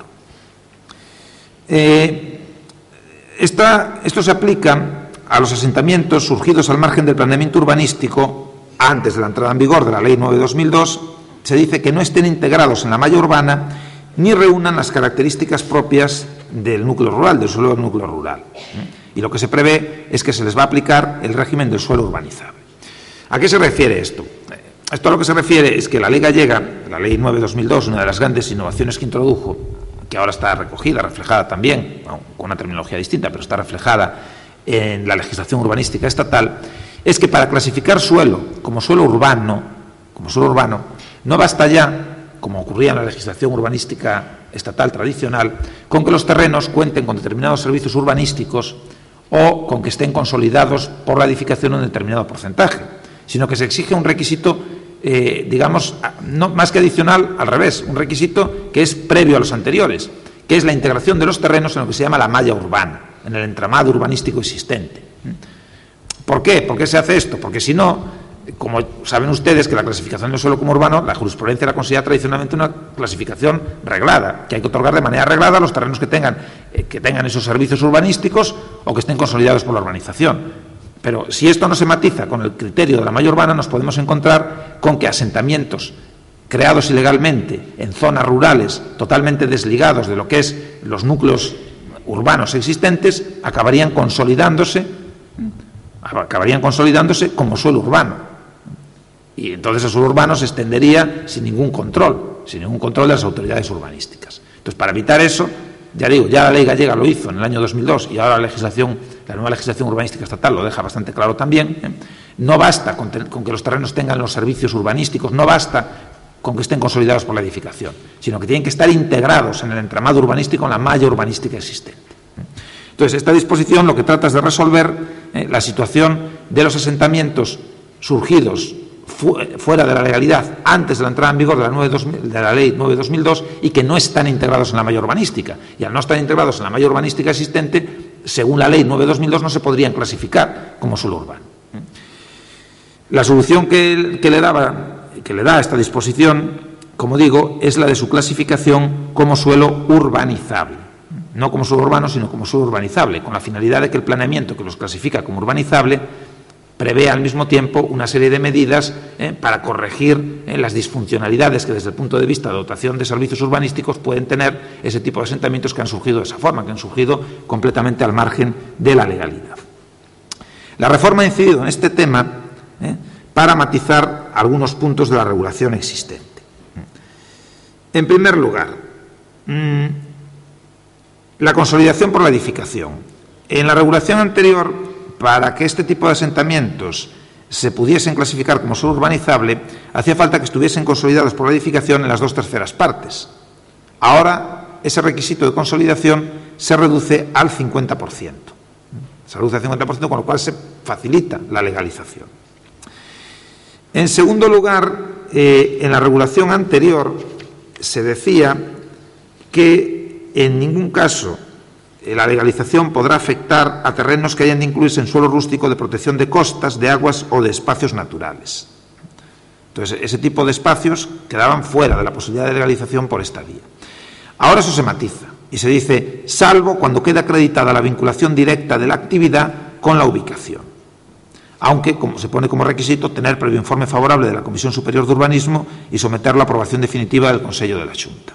Eh, esta, esto se aplica a los asentamientos surgidos al margen del planeamiento urbanístico antes de la entrada en vigor de la Ley nueve barra dos mil dos. Se dice que no estén integrados en la malla urbana ni reúnan las características propias del núcleo rural, del suelo del núcleo rural. Y lo que se prevé es que se les va a aplicar el régimen del suelo urbanizable. ¿A qué se refiere esto? Esto a lo que se refiere es que la ley gallega, la Ley nueve barra dos mil dos, una de las grandes innovaciones que introdujo, que ahora está recogida, reflejada también, con una terminología distinta, pero está reflejada en la legislación urbanística estatal, es que para clasificar suelo como suelo urbano, como suelo urbano, no basta ya, como ocurría en la legislación urbanística estatal tradicional, con que los terrenos cuenten con determinados servicios urbanísticos o con que estén consolidados por la edificación un determinado porcentaje, sino que se exige un requisito, eh, digamos, no más que adicional, al revés, un requisito que es previo a los anteriores, que es la integración de los terrenos en lo que se llama la malla urbana, en el entramado urbanístico existente. ¿Por qué? ¿Por qué se hace esto? Porque si no, como saben ustedes que la clasificación del suelo como urbano, la jurisprudencia la considera tradicionalmente una clasificación reglada, que hay que otorgar de manera reglada los terrenos que tengan, eh, que tengan esos servicios urbanísticos o que estén consolidados por la urbanización. Pero si esto no se matiza con el criterio de la malla urbana, nos podemos encontrar con que asentamientos creados ilegalmente en zonas rurales, totalmente desligados de lo que es los núcleos urbanos existentes, acabarían consolidándose, acabarían consolidándose como suelo urbano. Y entonces el suelo urbano se extendería sin ningún control, sin ningún control de las autoridades urbanísticas. Entonces, para evitar eso, ya digo, ya la ley gallega lo hizo en el año dos mil dos y ahora la legislación, la nueva legislación urbanística estatal lo deja bastante claro también, ¿eh? No basta con, con que los terrenos tengan los servicios urbanísticos, no basta con que estén consolidados por la edificación, sino que tienen que estar integrados en el entramado urbanístico, en la malla urbanística existente. Entonces, esta disposición lo que trata es de resolver eh, la situación de los asentamientos surgidos fu fuera de la legalidad antes de la entrada en vigor de la, nueve, dos mil, de la ley nueve dos mil dos y que no están integrados en la malla urbanística. Y al no estar integrados en la malla urbanística existente, según la ley nueve dos mil dos no se podrían clasificar como suelo urbano. La solución que, que, le daba, que le da esta disposición, como digo, es la de su clasificación como suelo urbanizable. No como suelo urbano, sino como suelo urbanizable, con la finalidad de que el planeamiento que los clasifica como urbanizable prevé al mismo tiempo una serie de medidas eh, para corregir eh, las disfuncionalidades que desde el punto de vista de dotación de servicios urbanísticos pueden tener ese tipo de asentamientos que han surgido de esa forma, que han surgido completamente al margen de la legalidad. La reforma ha incidido en este tema eh, para matizar algunos puntos de la regulación existente. En primer lugar, mmm, la consolidación por la edificación. En la regulación anterior, para que este tipo de asentamientos se pudiesen clasificar como suelo urbanizable, hacía falta que estuviesen consolidados por la edificación en las dos terceras partes. Ahora, ese requisito de consolidación se reduce al cincuenta por ciento. Se reduce al cincuenta por ciento, con lo cual se facilita la legalización. En segundo lugar, eh, en la regulación anterior se decía que en ningún caso la legalización podrá afectar a terrenos que hayan de incluirse en suelo rústico de protección de costas, de aguas o de espacios naturales. Entonces, ese tipo de espacios quedaban fuera de la posibilidad de legalización por esta vía. Ahora eso se matiza y se dice, salvo cuando queda acreditada la vinculación directa de la actividad con la ubicación. Aunque, como se pone como requisito, tener previo informe favorable de la Comisión Superior de Urbanismo y someterlo a aprobación definitiva del Consejo de la Xunta.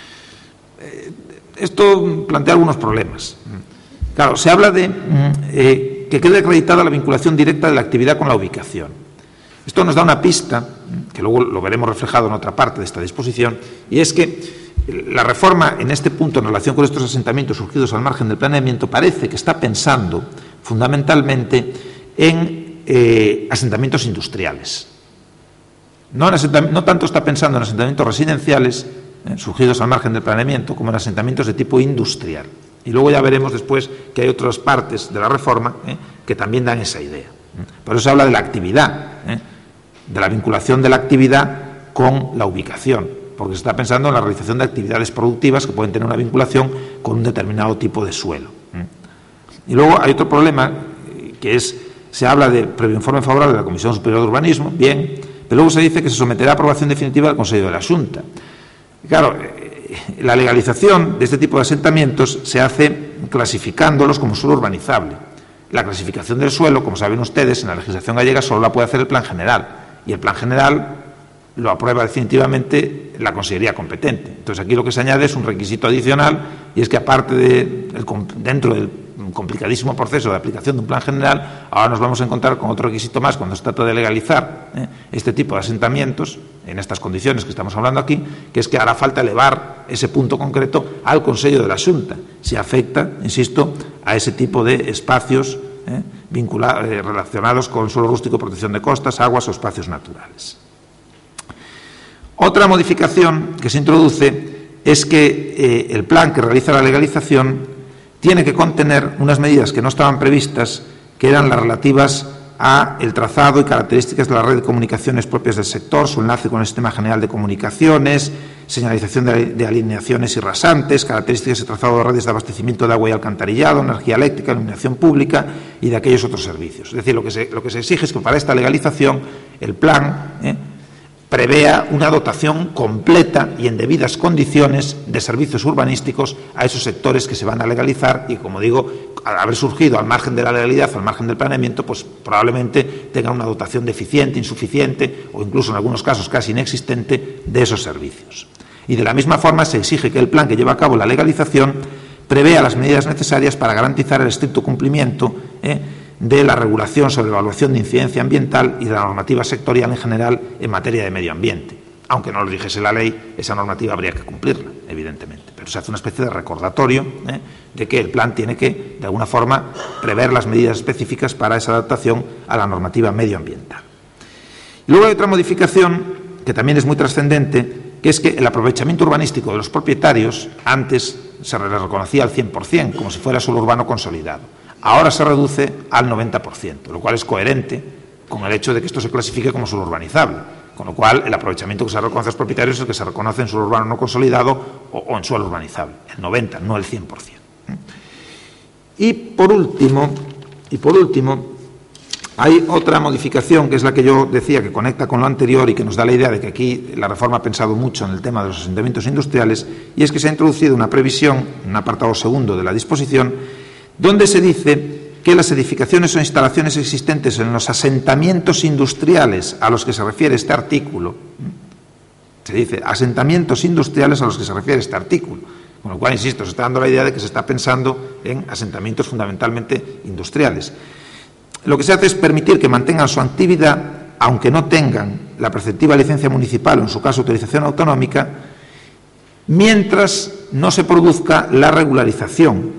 Esto plantea algunos problemas. Claro, se habla de eh, que quede acreditada la vinculación directa de la actividad con la ubicación. Esto nos da una pista, que luego lo veremos reflejado en otra parte de esta disposición, y es que la reforma en este punto en relación con estos asentamientos surgidos al margen del planeamiento parece que está pensando fundamentalmente en eh, asentamientos industriales. No, en asentamientos, no tanto está pensando en asentamientos residenciales Eh, surgidos al margen del planeamiento, como en asentamientos de tipo industrial. Y luego ya veremos después que hay otras partes de la reforma eh, que también dan esa idea. Por eso se habla de la actividad, eh, de la vinculación de la actividad con la ubicación, porque se está pensando en la realización de actividades productivas que pueden tener una vinculación con un determinado tipo de suelo. Y luego hay otro problema, que es, se habla de previo informe favorable de la Comisión Superior de Urbanismo, bien, pero luego se dice que se someterá a aprobación definitiva del Consejo de la Xunta. Claro, la legalización de este tipo de asentamientos se hace clasificándolos como suelo urbanizable. La clasificación del suelo, como saben ustedes, en la legislación gallega solo la puede hacer el Plan General, y el Plan General lo aprueba definitivamente la Consejería competente. Entonces, aquí lo que se añade es un requisito adicional, y es que aparte de, el, dentro del complicadísimo proceso de aplicación de un Plan General, ahora nos vamos a encontrar con otro requisito más cuando se trata de legalizar ¿eh? este tipo de asentamientos, en estas condiciones que estamos hablando aquí, que es que hará falta elevar ese punto concreto al Consejo de la Xunta, si afecta, insisto, a ese tipo de espacios ¿eh? vinculados, eh, relacionados con suelo rústico, protección de costas, aguas o espacios naturales. Otra modificación que se introduce es que eh, el plan que realiza la legalización tiene que contener unas medidas que no estaban previstas, que eran las relativas a el trazado y características de la red de comunicaciones propias del sector, su enlace con el Sistema General de Comunicaciones, señalización de, de alineaciones y rasantes, características de trazado de redes de abastecimiento de agua y alcantarillado, energía eléctrica, iluminación pública y de aquellos otros servicios. Es decir, lo que se, lo que se exige es que para esta legalización el plan ¿eh? prevea una dotación completa y en debidas condiciones de servicios urbanísticos a esos sectores que se van a legalizar y, como digo, al haber surgido al margen de la legalidad, al margen del planeamiento, pues probablemente tengan una dotación deficiente, insuficiente o incluso en algunos casos casi inexistente de esos servicios. Y de la misma forma se exige que el plan que lleva a cabo la legalización prevea las medidas necesarias para garantizar el estricto cumplimiento ¿eh? de la regulación sobre evaluación de incidencia ambiental y de la normativa sectorial en general en materia de medio ambiente. Aunque no lo dijese la ley, esa normativa habría que cumplirla, evidentemente. Pero se hace una especie de recordatorio ¿eh? de que el plan tiene que, de alguna forma, prever las medidas específicas para esa adaptación a la normativa medioambiental. Y luego hay otra modificación que también es muy trascendente, que es que el aprovechamiento urbanístico de los propietarios antes se le reconocía al cien por cien, como si fuera suelo urbano consolidado. Ahora se reduce al noventa por ciento, lo cual es coherente con el hecho de que esto se clasifique como suelo urbanizable, con lo cual el aprovechamiento que se reconoce a los propietarios es el que se reconoce en suelo urbano no consolidado o, o en suelo urbanizable, el noventa, no el cien por cien. Y por último, y por último, hay otra modificación que es la que yo decía que conecta con lo anterior y que nos da la idea de que aquí la reforma ha pensado mucho en el tema de los asentamientos industriales, y es que se ha introducido una previsión, en un apartado segundo de la disposición, donde se dice que las edificaciones o instalaciones existentes en los asentamientos industriales a los que se refiere este artículo, se dice asentamientos industriales a los que se refiere este artículo, con lo cual, insisto, se está dando la idea de que se está pensando en asentamientos fundamentalmente industriales. Lo que se hace es permitir que mantengan su actividad, aunque no tengan la preceptiva licencia municipal o, en su caso, autorización autonómica, mientras no se produzca la regularización,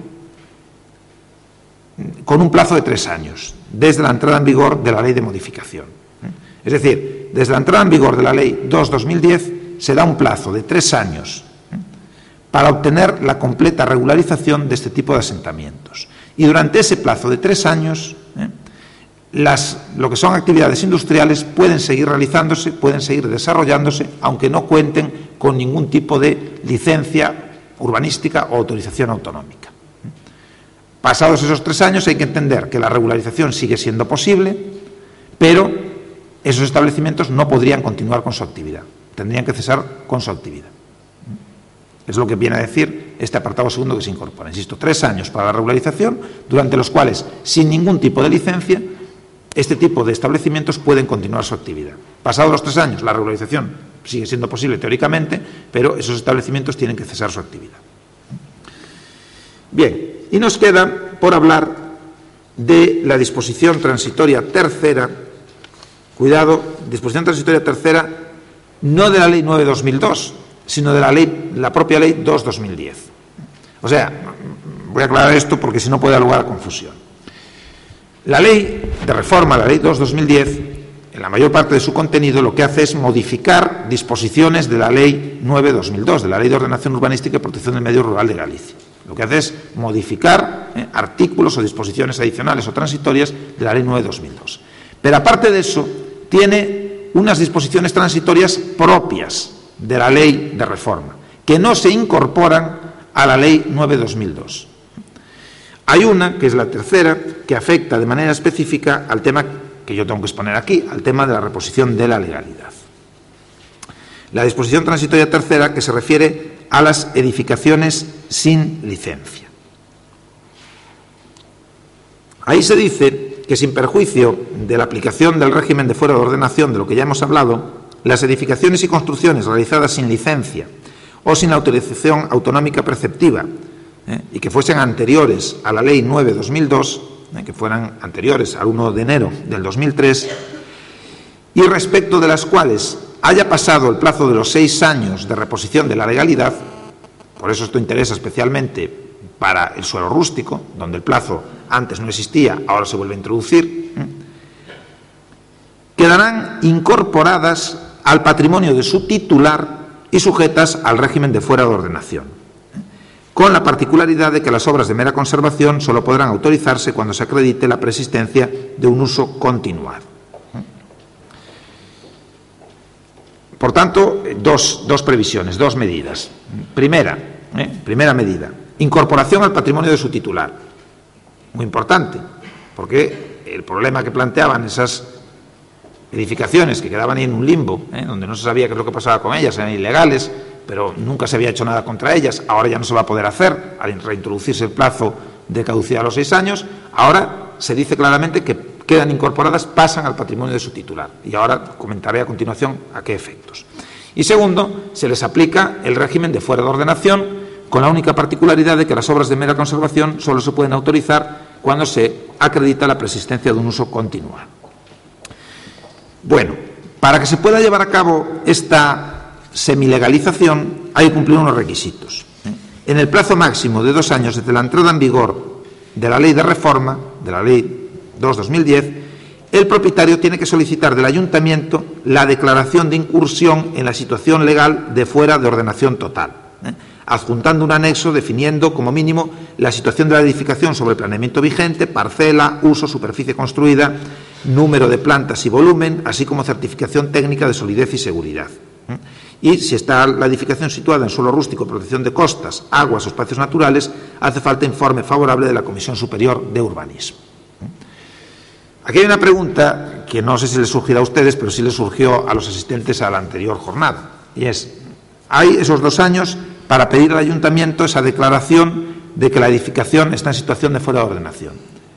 con un plazo de tres años, desde la entrada en vigor de la ley de modificación. Es decir, desde la entrada en vigor de la ley dos barra dos mil diez se da un plazo de tres años para obtener la completa regularización de este tipo de asentamientos. Y durante ese plazo de tres años, ¿eh? Las, lo que son actividades industriales pueden seguir realizándose, pueden seguir desarrollándose, aunque no cuenten con ningún tipo de licencia urbanística o autorización autonómica. Pasados esos tres años hay que entender que la regularización sigue siendo posible, pero esos establecimientos no podrían continuar con su actividad, tendrían que cesar con su actividad. Es lo que viene a decir este apartado segundo que se incorpora. Insisto, tres años para la regularización, durante los cuales, sin ningún tipo de licencia, este tipo de establecimientos pueden continuar su actividad. Pasados los tres años, la regularización sigue siendo posible teóricamente, pero esos establecimientos tienen que cesar su actividad. Bien, y nos queda por hablar de la disposición transitoria tercera, cuidado, disposición transitoria tercera, no de la ley nueve barra dos mil dos, sino de la ley, la propia ley dos barra dos mil diez. O sea, voy a aclarar esto porque si no puede dar lugar a confusión. La ley de reforma, la ley dos barra dos mil diez, en la mayor parte de su contenido lo que hace es modificar disposiciones de la ley nueve barra dos mil dos, de la Ley de Ordenación Urbanística y Protección del Medio Rural de Galicia. Lo que hace es modificar eh, artículos o disposiciones adicionales o transitorias de la ley nueve barra dos mil dos. Pero aparte de eso, tiene unas disposiciones transitorias propias de la ley de reforma, que no se incorporan a la ley nueve barra dos mil dos. Hay una, que es la tercera, que afecta de manera específica al tema que yo tengo que exponer aquí, al tema de la reposición de la legalidad. La disposición transitoria tercera, que se refiere a las edificaciones sin licencia. Ahí se dice que, sin perjuicio de la aplicación del régimen de fuera de ordenación, de lo que ya hemos hablado, las edificaciones y construcciones realizadas sin licencia o sin autorización autonómica preceptiva, ¿eh? y que fuesen anteriores a la ley nueve barra dos mil dos, ¿eh? que fueran anteriores al uno de enero del dos mil tres, y respecto de las cuales haya pasado el plazo de los seis años de reposición de la legalidad, por eso esto interesa especialmente para el suelo rústico, donde el plazo antes no existía, ahora se vuelve a introducir, ¿eh? quedarán incorporadas al patrimonio de su titular y sujetas al régimen de fuera de ordenación. con la particularidad de que las obras de mera conservación solo podrán autorizarse cuando se acredite la persistencia de un uso continuado. Por tanto, dos, dos previsiones, dos medidas. Primera, ¿eh? primera medida, incorporación al patrimonio de su titular. Muy importante, porque el problema que planteaban esas edificaciones que quedaban ahí en un limbo, ¿eh? donde no se sabía qué es lo que pasaba con ellas, eran ilegales, pero nunca se había hecho nada contra ellas, ahora ya no se va a poder hacer al reintroducirse el plazo de caducidad a los seis años, ahora se dice claramente que quedan incorporadas, pasan al patrimonio de su titular, y ahora comentaré a continuación a qué efectos. Y segundo, se les aplica el régimen de fuera de ordenación, con la única particularidad de que las obras de mera conservación solo se pueden autorizar cuando se acredita la persistencia de un uso continuado. Bueno, para que se pueda llevar a cabo esta semilegalización hay que cumplir unos requisitos. En el plazo máximo de dos años desde la entrada en vigor de la ley de reforma, de la ley dos barra dos mil diez, el propietario tiene que solicitar del ayuntamiento la declaración de incursión en la situación legal de fuera de ordenación total, ¿eh? adjuntando un anexo definiendo como mínimo la situación de la edificación sobre el planeamiento vigente, parcela, uso, superficie construida, número de plantas y volumen, así como certificación técnica de solidez y seguridad. ¿eh? Y si está la edificación situada en suelo rústico, protección de costas, aguas o espacios naturales, hace falta informe favorable de la Comisión Superior de Urbanismo. Aquí hay una pregunta que no sé si les surgirá a ustedes, pero sí les surgió a los asistentes a la anterior jornada, y es, hay esos dos años para pedir al ayuntamiento esa declaración de que la edificación está en situación de fuera de ordenación.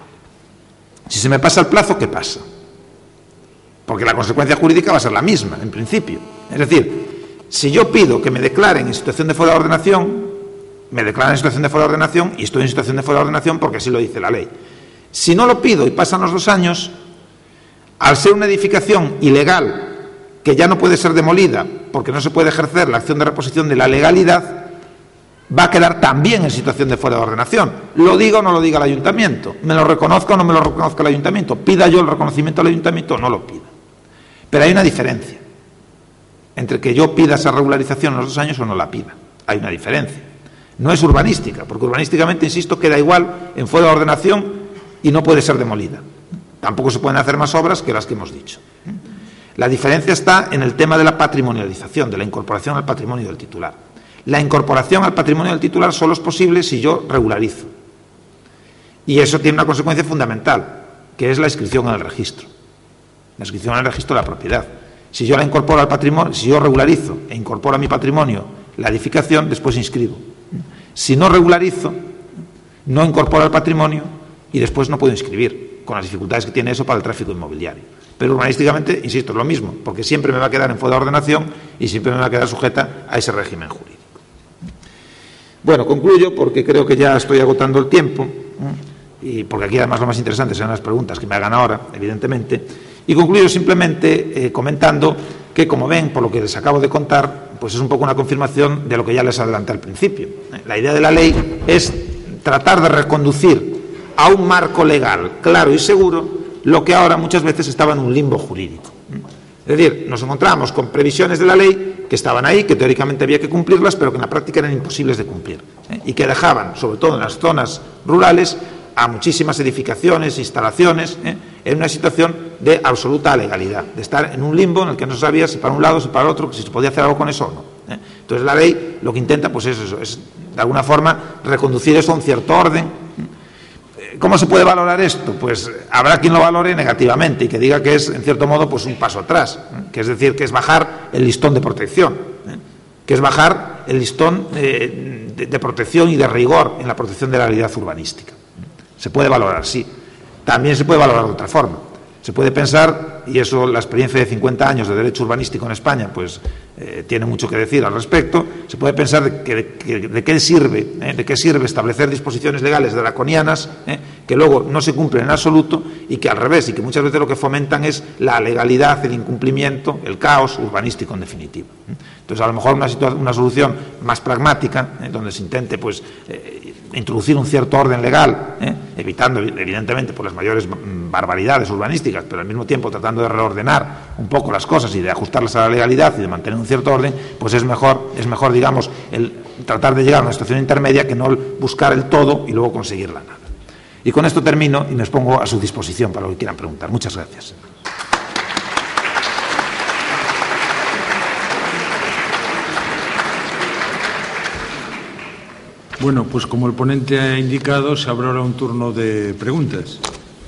Si se me pasa el plazo, ¿qué pasa? Porque la consecuencia jurídica va a ser la misma, en principio. Es decir, si yo pido que me declaren en situación de fuera de ordenación, me declaran en situación de fuera de ordenación y estoy en situación de fuera de ordenación porque así lo dice la ley. Si no lo pido y pasan los dos años, al ser una edificación ilegal que ya no puede ser demolida porque no se puede ejercer la acción de reposición de la legalidad, va a quedar también en situación de fuera de ordenación. Lo diga o no lo diga el ayuntamiento, me lo reconozca o no me lo reconozca el ayuntamiento, pida yo el reconocimiento al ayuntamiento o no lo pida. Pero hay una diferencia entre que yo pida esa regularización en los dos años o no la pida. Hay una diferencia. No es urbanística, porque urbanísticamente, insisto, queda igual en fuera de ordenación y no puede ser demolida. Tampoco se pueden hacer más obras que las que hemos dicho. La diferencia está en el tema de la patrimonialización, de la incorporación al patrimonio del titular. La incorporación al patrimonio del titular solo es posible si yo regularizo. Y eso tiene una consecuencia fundamental, que es la inscripción en el registro. La inscripción en el registro de la propiedad. Si yo la incorporo al patrimonio, si yo regularizo e incorporo a mi patrimonio la edificación, después inscribo. Si no regularizo, no incorporo al patrimonio y después no puedo inscribir, con las dificultades que tiene eso para el tráfico inmobiliario. Pero urbanísticamente, insisto, es lo mismo, porque siempre me va a quedar en fuera de ordenación y siempre me va a quedar sujeta a ese régimen jurídico. Bueno, concluyo porque creo que ya estoy agotando el tiempo y porque aquí además lo más interesante serán las preguntas que me hagan ahora, evidentemente, y concluyo simplemente eh, comentando que, como ven, por lo que les acabo de contar, pues es un poco una confirmación de lo que ya les adelanté al principio. La idea de la ley es tratar de reconducir a un marco legal claro y seguro lo que ahora muchas veces estaba en un limbo jurídico. Es decir, nos encontramos con previsiones de la ley que estaban ahí, que teóricamente había que cumplirlas, pero que en la práctica eran imposibles de cumplir, ¿eh? y que dejaban, sobre todo en las zonas rurales, a muchísimas edificaciones, instalaciones, ¿eh? en una situación de absoluta legalidad, de estar en un limbo en el que no se sabía si para un lado, si para el otro, si se podía hacer algo con eso o no. ¿eh? Entonces la ley lo que intenta pues es eso, es de alguna forma reconducir eso a un cierto orden. ¿Cómo se puede valorar esto? Pues habrá quien lo valore negativamente y que diga que es, en cierto modo, pues un paso atrás, ¿eh? que es decir, que es bajar el listón de protección, ¿eh? que es bajar el listón eh, de, de protección y de rigor en la protección de la realidad urbanística. Se puede valorar, sí. También se puede valorar de otra forma. Se puede pensar, y eso la experiencia de cincuenta años de derecho urbanístico en España pues eh, tiene mucho que decir al respecto, se puede pensar de, que, de, que, de qué sirve eh, de qué sirve establecer disposiciones legales draconianas eh, que luego no se cumplen en absoluto y que al revés, y que muchas veces lo que fomentan es la legalidad, el incumplimiento, el caos urbanístico en definitiva. Entonces, a lo mejor una, una solución más pragmática, eh, donde se intente pues eh, introducir un cierto orden legal, eh, evitando evidentemente por las mayores barbaridades urbanísticas, pero al mismo tiempo tratando de reordenar un poco las cosas y de ajustarlas a la legalidad y de mantener un cierto orden, pues es mejor, es mejor, digamos, el tratar de llegar a una situación intermedia que no el buscar el todo y luego conseguir la nada. Y con esto termino y me pongo a su disposición para lo que quieran preguntar. Muchas gracias. Bueno, pues como el ponente ha indicado, se abre ahora un turno de preguntas.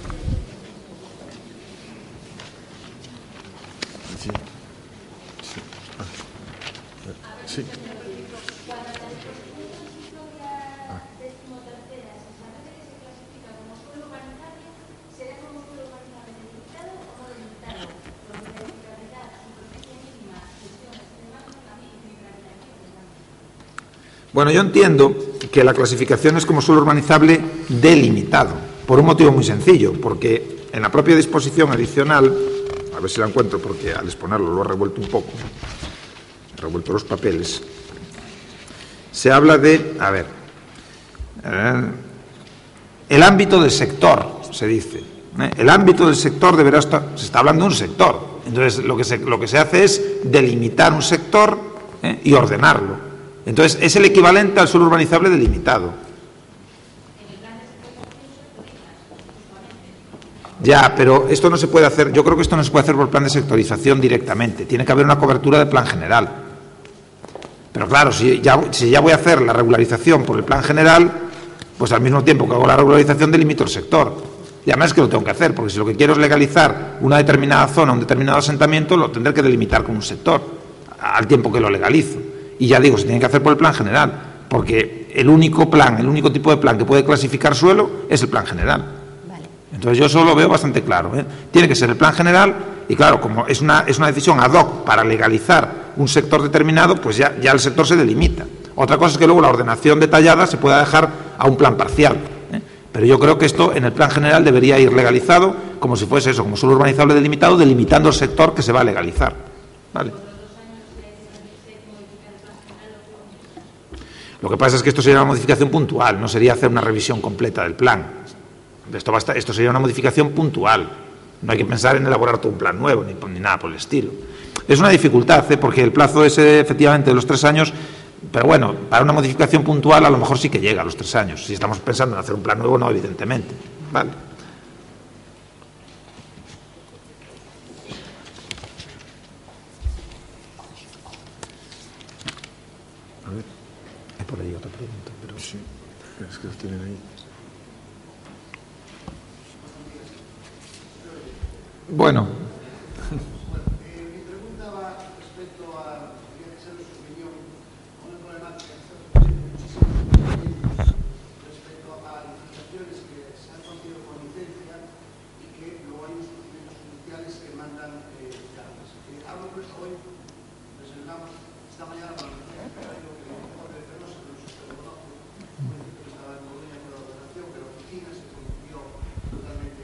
Sí. Bueno, yo entiendo que la clasificación es como suelo urbanizable delimitado, por un motivo muy sencillo, porque en la propia disposición adicional, a ver si la encuentro porque al exponerlo lo he revuelto un poco, he revuelto los papeles, se habla de, a ver, eh, el ámbito del sector, se dice, ¿eh? El ámbito del sector deberá estar, se está hablando de un sector, entonces lo que se, lo que se hace es delimitar un sector ¿eh? y ordenarlo. Entonces, es el equivalente al suelo urbanizable delimitado. Ya, pero esto no se puede hacer, yo creo que esto no se puede hacer por plan de sectorización directamente, tiene que haber una cobertura de plan general. Pero claro, si ya, si ya voy a hacer la regularización por el plan general, pues al mismo tiempo que hago la regularización delimito el sector. Y además es que lo tengo que hacer, porque si lo que quiero es legalizar una determinada zona, un determinado asentamiento, lo tendré que delimitar con un sector, al tiempo que lo legalizo. Y ya digo, se tiene que hacer por el plan general, porque el único plan, el único tipo de plan que puede clasificar suelo es el plan general. Vale. Entonces yo eso lo veo bastante claro, ¿eh? Tiene que ser el plan general y claro, como es una, es una decisión ad hoc para legalizar un sector determinado, pues ya, ya el sector se delimita. Otra cosa es que luego la ordenación detallada se pueda dejar a un plan parcial, ¿eh? Pero yo creo que esto en el plan general debería ir legalizado como si fuese eso, como suelo urbanizable delimitado, delimitando el sector que se va a legalizar. ¿Vale? Lo que pasa es que esto sería una modificación puntual, no sería hacer una revisión completa del plan. Esto, basta, esto sería una modificación puntual. No hay que pensar en elaborar todo un plan nuevo, ni, ni nada por el estilo. Es una dificultad, ¿eh? Porque el plazo es efectivamente de los tres años, pero bueno, para una modificación puntual a lo mejor sí que llega a los tres años. Si estamos pensando en hacer un plan nuevo, no, evidentemente. Vale. A ver. Hay por ahí otra pregunta, pero sí, es que lo tienen ahí. Bueno. Eh, mi pregunta va respecto a, quería saber su opinión, a una problemática que está surgiendo muchísimo respecto a licitaciones que se han concedido con licencia y que luego hay unos procedimientos judiciales que mandan eh, cartas. Eh, hablo por eso hoy, presentamos esta mañana para el secretario que Jorge de Fenosa, que no sé si lo conoce, un municipio que estaba en Coruña con la ordenación, pero la oficina se convirtió totalmente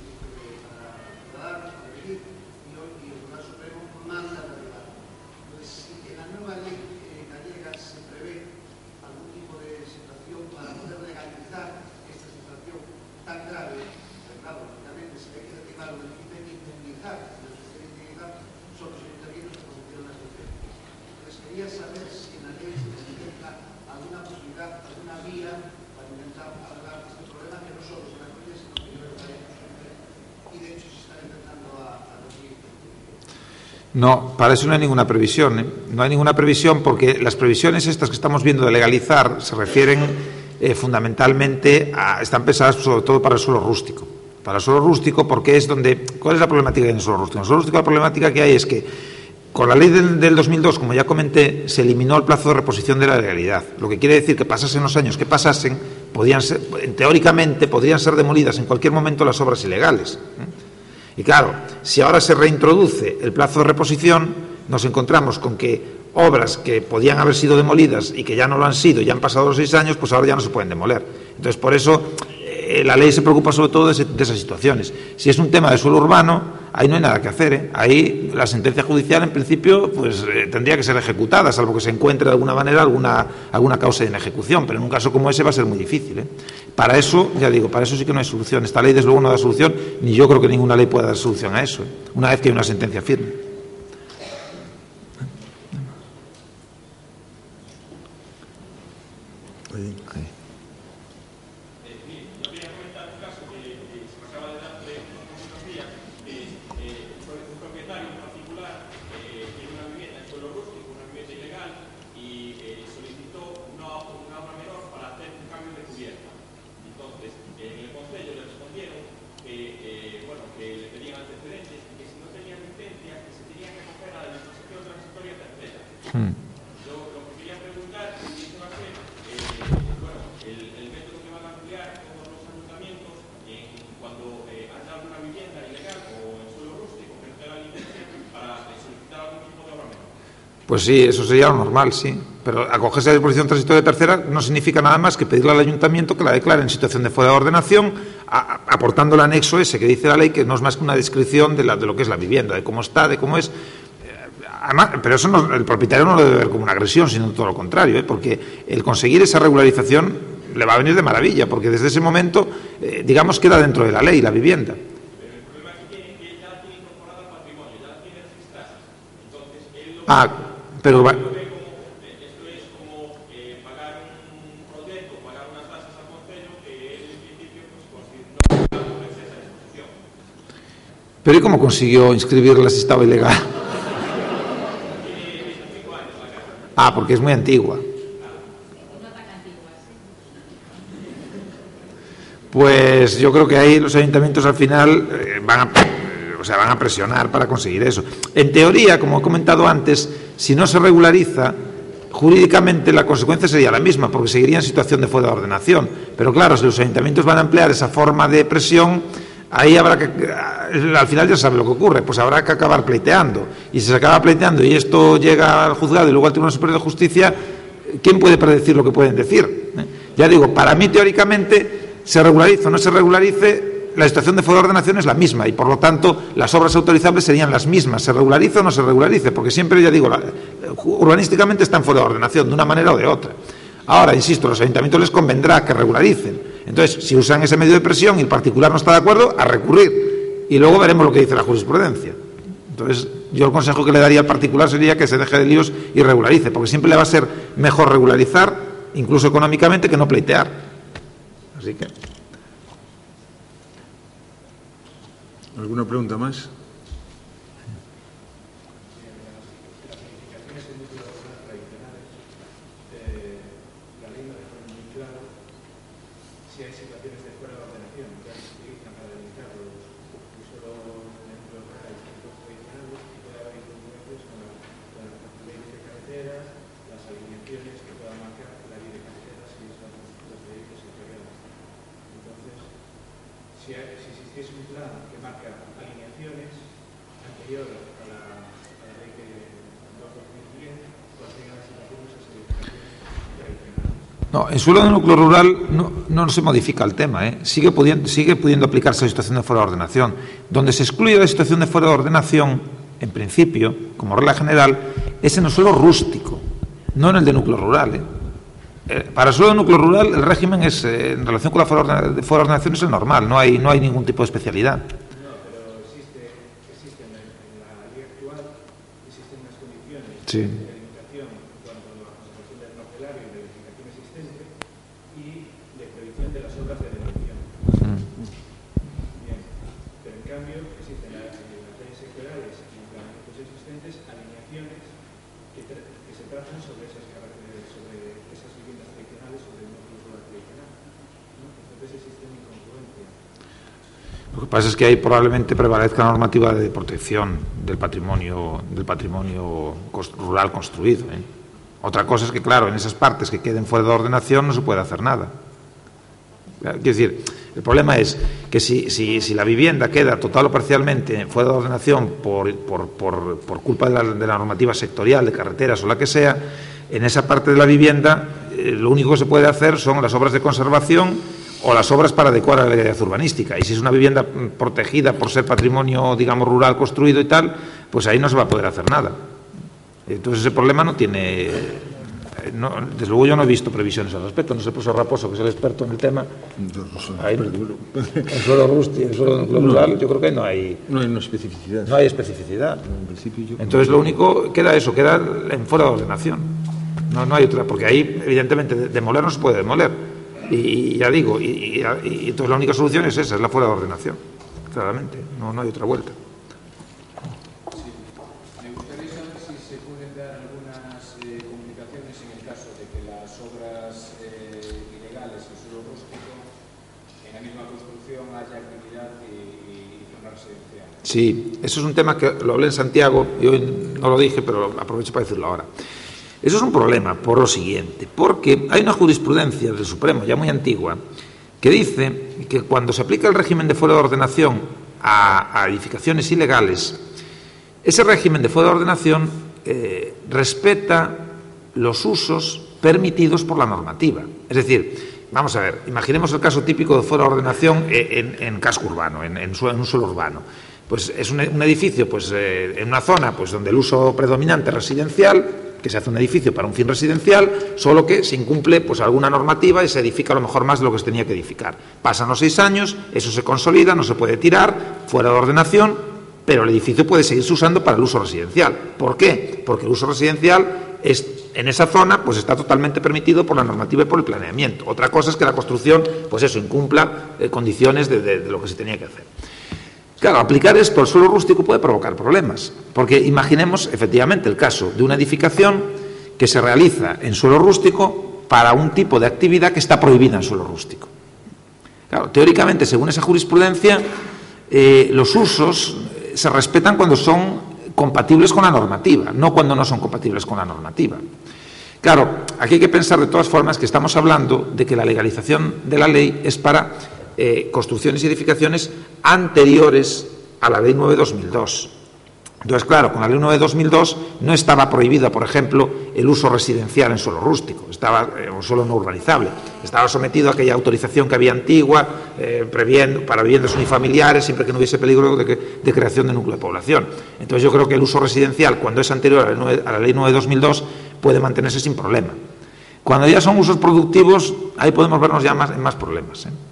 para dar, para elegir, y hoy y el Tribunal Supremo manda la derivada. Entonces, si en la nueva ley eh, gallega se prevé algún tipo de situación para poder legalizar esta situación tan grave, pero claro, lógicamente, si hay que derribar o hay que indemnizar, si se quiere indemnizar, son los ayuntamientos que concedieron las licencias. Entonces, quería saber si en la ley se contempla alguna posibilidad, alguna vía para intentar arreglar este problema, que no solo se la Coruña, sino que yo creo que hay y de hecho se está intentando a, a recibir. No, para eso no hay ninguna previsión, ¿eh? No hay ninguna previsión porque las previsiones estas que estamos viendo de legalizar se refieren eh, fundamentalmente a, están pensadas sobre todo para el suelo rústico. Para el suelo rústico porque es donde, ¿cuál es la problemática en el suelo rústico? En el suelo rústico la problemática que hay es que con la ley del, del dos mil dos, como ya comenté, se eliminó el plazo de reposición de la legalidad. Lo que quiere decir que pasasen los años que pasasen, podían ser, teóricamente podrían ser demolidas en cualquier momento las obras ilegales. Y claro, si ahora se reintroduce el plazo de reposición, nos encontramos con que obras que podían haber sido demolidas y que ya no lo han sido, ya han pasado los seis años, pues ahora ya no se pueden demoler. Entonces, por eso eh, la ley se preocupa sobre todo de, ese, de esas situaciones. Si es un tema de suelo urbano, ahí no hay nada que hacer, ¿eh? Ahí la sentencia judicial, en principio, pues eh, tendría que ser ejecutada, salvo que se encuentre de alguna manera alguna, alguna causa de inejecución, pero en un caso como ese va a ser muy difícil, ¿eh? Para eso, ya digo, para eso sí que no hay solución. Esta ley, desde luego, no da solución, ni yo creo que ninguna ley pueda dar solución a eso, ¿eh? Una vez que hay una sentencia firme. Hmm. Pues sí, eso sería lo normal, sí. Pero acogerse a la disposición transitoria tercera no significa nada más que pedirle al ayuntamiento que la declare en situación de fuera de ordenación, a, a, aportando el anexo ese que dice la ley, que no es más que una descripción de, la, de lo que es la vivienda, de cómo está, de cómo es. Además, pero eso no, el propietario no lo debe ver como una agresión, sino todo lo contrario, ¿eh? Porque el conseguir esa regularización le va a venir de maravilla, porque desde ese momento, eh, digamos, queda dentro de la ley la vivienda. Ah, pero va, pero ¿y cómo consiguió inscribirla si estaba ilegal? Ah, porque es muy antigua. Pues yo creo que ahí los ayuntamientos al final eh, van a, o sea, van a presionar para conseguir eso. En teoría, como he comentado antes, si no se regulariza, jurídicamente la consecuencia sería la misma, porque seguiría en situación de fuera de ordenación. Pero claro, si los ayuntamientos van a emplear esa forma de presión, ahí habrá que, al final ya sabe lo que ocurre, pues habrá que acabar pleiteando. Y si se acaba pleiteando y esto llega al juzgado y luego al Tribunal Superior de Justicia, ¿quién puede predecir lo que pueden decir? ¿Eh? Ya digo, para mí teóricamente, se regularice o no se regularice, la situación de fuera de ordenación es la misma y por lo tanto las obras autorizables serían las mismas, se regularice o no se regularice, porque siempre, ya digo, la, urbanísticamente están fuera de ordenación de una manera o de otra. Ahora, insisto, a los ayuntamientos les convendrá que regularicen. Entonces, si usan ese medio de presión y el particular no está de acuerdo, a recurrir. Y luego veremos lo que dice la jurisprudencia. Entonces, yo el consejo que le daría al particular sería que se deje de líos y regularice, porque siempre le va a ser mejor regularizar, incluso económicamente, que no pleitear. Así que... ¿Alguna pregunta más? Si existiese un plan que marca alineaciones anterior a la, a la ley que dos mil diez, pues tengan las situaciones esas edificaciones tradicionales. No, en suelo de núcleo rural no, no se modifica el tema, ¿eh? sigue, pudiendo, sigue pudiendo aplicarse la situación de fuera de ordenación. Donde se excluye la situación de fuera de ordenación, en principio, como regla general, es en el suelo rústico, no en el de núcleo rural, ¿eh? Eh, para el suelo de núcleo rural el régimen es, eh, en relación con la fuera de ordenación es el normal, no hay, no hay ningún tipo de especialidad. No, pero existe, existe en, la, en la ley actual, existen unas condiciones Sí. de limitación en cuanto a la conservación del parcelario y de la edificación existente y de prohibición de las obras de demolición. Mm. Bien, pero en cambio existen en las leyes sectoriales y en planeamientos existentes alineaciones que, que se trazan sobre esas características, sobre esas viviendas tradicionales, sobre el núcleo rural tradicional, ¿no? Entonces existe una incongruencia. Lo que pasa es que ahí probablemente prevalezca la normativa de protección del patrimonio, del patrimonio rural construido, ¿eh? Otra cosa es que, claro, en esas partes que queden fuera de ordenación no se puede hacer nada. Quiero decir, el problema es que si, si, si la vivienda queda total o parcialmente fuera de ordenación por, por, por, por culpa de la, de la normativa sectorial, de carreteras o la que sea, en esa parte de la vivienda eh, lo único que se puede hacer son las obras de conservación o las obras para adecuar a la legalidad urbanística. Y si es una vivienda protegida por ser patrimonio, digamos, rural construido y tal, pues ahí no se va a poder hacer nada. Entonces ese problema no tiene... No, desde luego yo no he visto previsiones al respecto. No sé, el profesor Raposo, que es el experto en el tema. Ahí, el suelo rústico, el suelo rural, no, yo creo que no hay... No hay una especificidad. No hay especificidad. En principio yo Entonces lo único queda eso, queda en fuera de ordenación. No, no hay otra, porque ahí evidentemente demoler no se puede demoler. Y, y ya digo, y, y, y entonces la única solución es esa, es la fuera de ordenación. Claramente, no, no hay otra vuelta. Sí, eso es un tema que lo hablé en Santiago. Yo no lo dije, pero aprovecho para decirlo ahora. Eso es un problema por lo siguiente, porque hay una jurisprudencia del Supremo ya muy antigua que dice que cuando se aplica el régimen de fuero de ordenación a, a edificaciones ilegales, ese régimen de fuero de ordenación eh, respeta los usos permitidos por la normativa. Es decir, vamos a ver, imaginemos el caso típico de fuero de ordenación en, en casco urbano, en, en, su, en un suelo urbano. Pues es un, un edificio pues, eh, en una zona pues, donde el uso predominante es residencial, que se hace un edificio para un fin residencial, solo que se incumple pues, alguna normativa y se edifica a lo mejor más de lo que se tenía que edificar. Pasan los seis años, eso se consolida, no se puede tirar, fuera de ordenación, pero el edificio puede seguirse usando para el uso residencial. ¿Por qué? Porque el uso residencial es, en esa zona pues, está totalmente permitido por la normativa y por el planeamiento. Otra cosa es que la construcción, pues eso, incumpla eh, condiciones de, de, de lo que se tenía que hacer. Claro, aplicar esto al suelo rústico puede provocar problemas, porque imaginemos efectivamente el caso de una edificación que se realiza en suelo rústico para un tipo de actividad que está prohibida en suelo rústico. Claro, teóricamente, según esa jurisprudencia, eh, los usos se respetan cuando son compatibles con la normativa, no cuando no son compatibles con la normativa. Claro, aquí hay que pensar de todas formas que estamos hablando de que la legalización de la ley es para Eh, construcciones y edificaciones anteriores a la Ley nueve barra dos mil dos. Entonces, claro, con la Ley nueve barra dos mil dos no estaba prohibida, por ejemplo, el uso residencial en suelo rústico, estaba en eh, un suelo no urbanizable, estaba sometido a aquella autorización que había antigua eh, previendo, para viviendas unifamiliares, siempre que no hubiese peligro de, que, de creación de núcleo de población. Entonces, yo creo que el uso residencial, cuando es anterior a la, nueve, a la Ley nueve barra dos mil dos, puede mantenerse sin problema. Cuando ya son usos productivos, ahí podemos vernos ya más, en más problemas, ¿eh?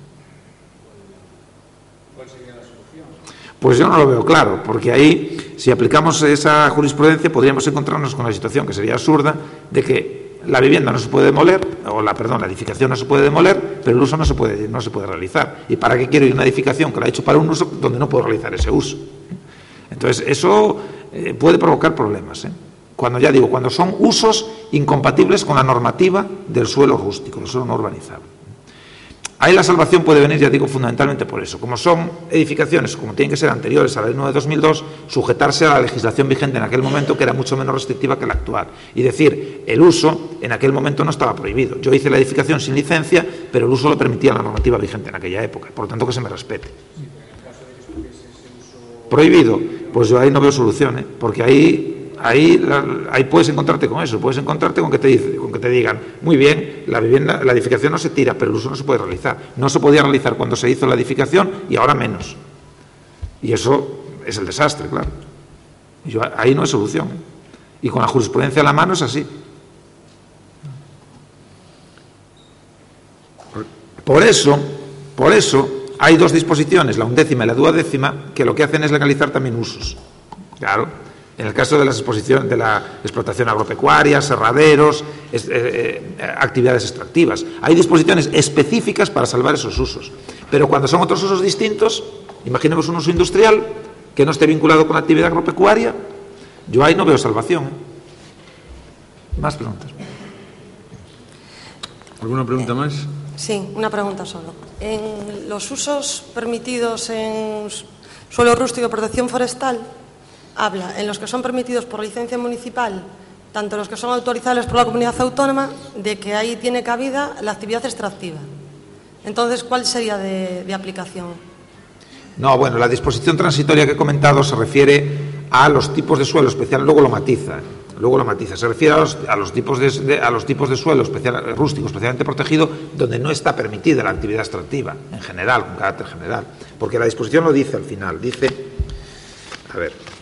Pues yo no lo veo claro, porque ahí, si aplicamos esa jurisprudencia, podríamos encontrarnos con la situación que sería absurda de que la vivienda no se puede demoler, o la, perdón, la edificación no se puede demoler, pero el uso no se puede, no se puede realizar. ¿Y para qué quiero ir a una edificación que la he hecho para un uso donde no puedo realizar ese uso? Entonces, eso eh, puede provocar problemas, ¿eh? Cuando, ya digo, cuando son usos incompatibles con la normativa del suelo rústico, del suelo no urbanizable. Ahí la salvación puede venir, ya digo, fundamentalmente por eso. Como son edificaciones, como tienen que ser anteriores a la Ley nueve barra dos mil dos, sujetarse a la legislación vigente en aquel momento, que era mucho menos restrictiva que la actual. Y decir, el uso en aquel momento no estaba prohibido. Yo hice la edificación sin licencia, pero el uso lo permitía la normativa vigente en aquella época. Por lo tanto, que se me respete. ¿Prohibido? Pues yo ahí no veo solución, ¿eh? Porque ahí... Ahí, la, ahí puedes encontrarte con eso, puedes encontrarte con que, te dice, con que te digan, muy bien, la vivienda, la edificación no se tira, pero el uso no se puede realizar. No se podía realizar cuando se hizo la edificación y ahora menos. Y eso es el desastre, claro. Y yo, ahí no hay solución, ¿eh? Y con la jurisprudencia a la mano es así. Por eso, por eso, hay dos disposiciones, la undécima y la duodécima, que lo que hacen es legalizar también usos. Claro. En el caso de, las exposiciones, de la explotación agropecuaria, serraderos, es, eh, eh, actividades extractivas. Hay disposiciones específicas para salvar esos usos. Pero cuando son otros usos distintos, imaginemos un uso industrial que no esté vinculado con la actividad agropecuaria, yo ahí no veo salvación, ¿eh? Más preguntas. ¿Alguna pregunta más? Sí, una pregunta solo. En los usos permitidos en suelo rústico de protección forestal, habla en los que son permitidos por licencia municipal, tanto los que son autorizables por la comunidad autónoma, de que ahí tiene cabida la actividad extractiva. Entonces, ¿cuál sería de, de aplicación? No, bueno, la disposición transitoria que he comentado se refiere a los tipos de suelo especial, luego lo matiza, luego lo matiza, se refiere a los, a los, tipos, de, de, a los tipos de suelo especial, rústico especialmente protegido, donde no está permitida la actividad extractiva, en general, con carácter general, porque la disposición lo dice al final, dice, a ver...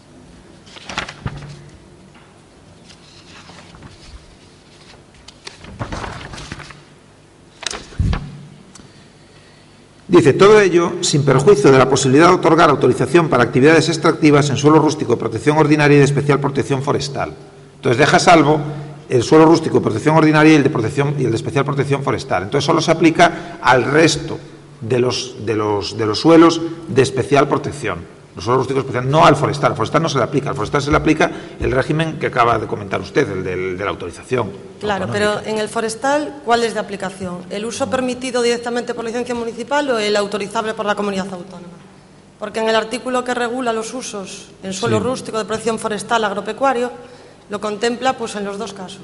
Dice, todo ello sin perjuicio de la posibilidad de otorgar autorización para actividades extractivas en suelo rústico de protección ordinaria y de especial protección forestal. Entonces deja salvo el suelo rústico de protección ordinaria y el de, protección, y el de especial protección forestal. Entonces solo se aplica al resto de los, de los, de los suelos de especial protección. Los suelos rústicos especiales, no al forestal. Al forestal no se le aplica. Al forestal se le aplica el régimen que acaba de comentar usted, el del, de la autorización. Claro, autonómica. Pero en el forestal, ¿cuál es de aplicación? ¿El uso permitido directamente por licencia municipal o el autorizable por la comunidad autónoma? Porque en el artículo que regula los usos en suelo Sí. rústico de protección forestal agropecuario lo contempla pues en los dos casos.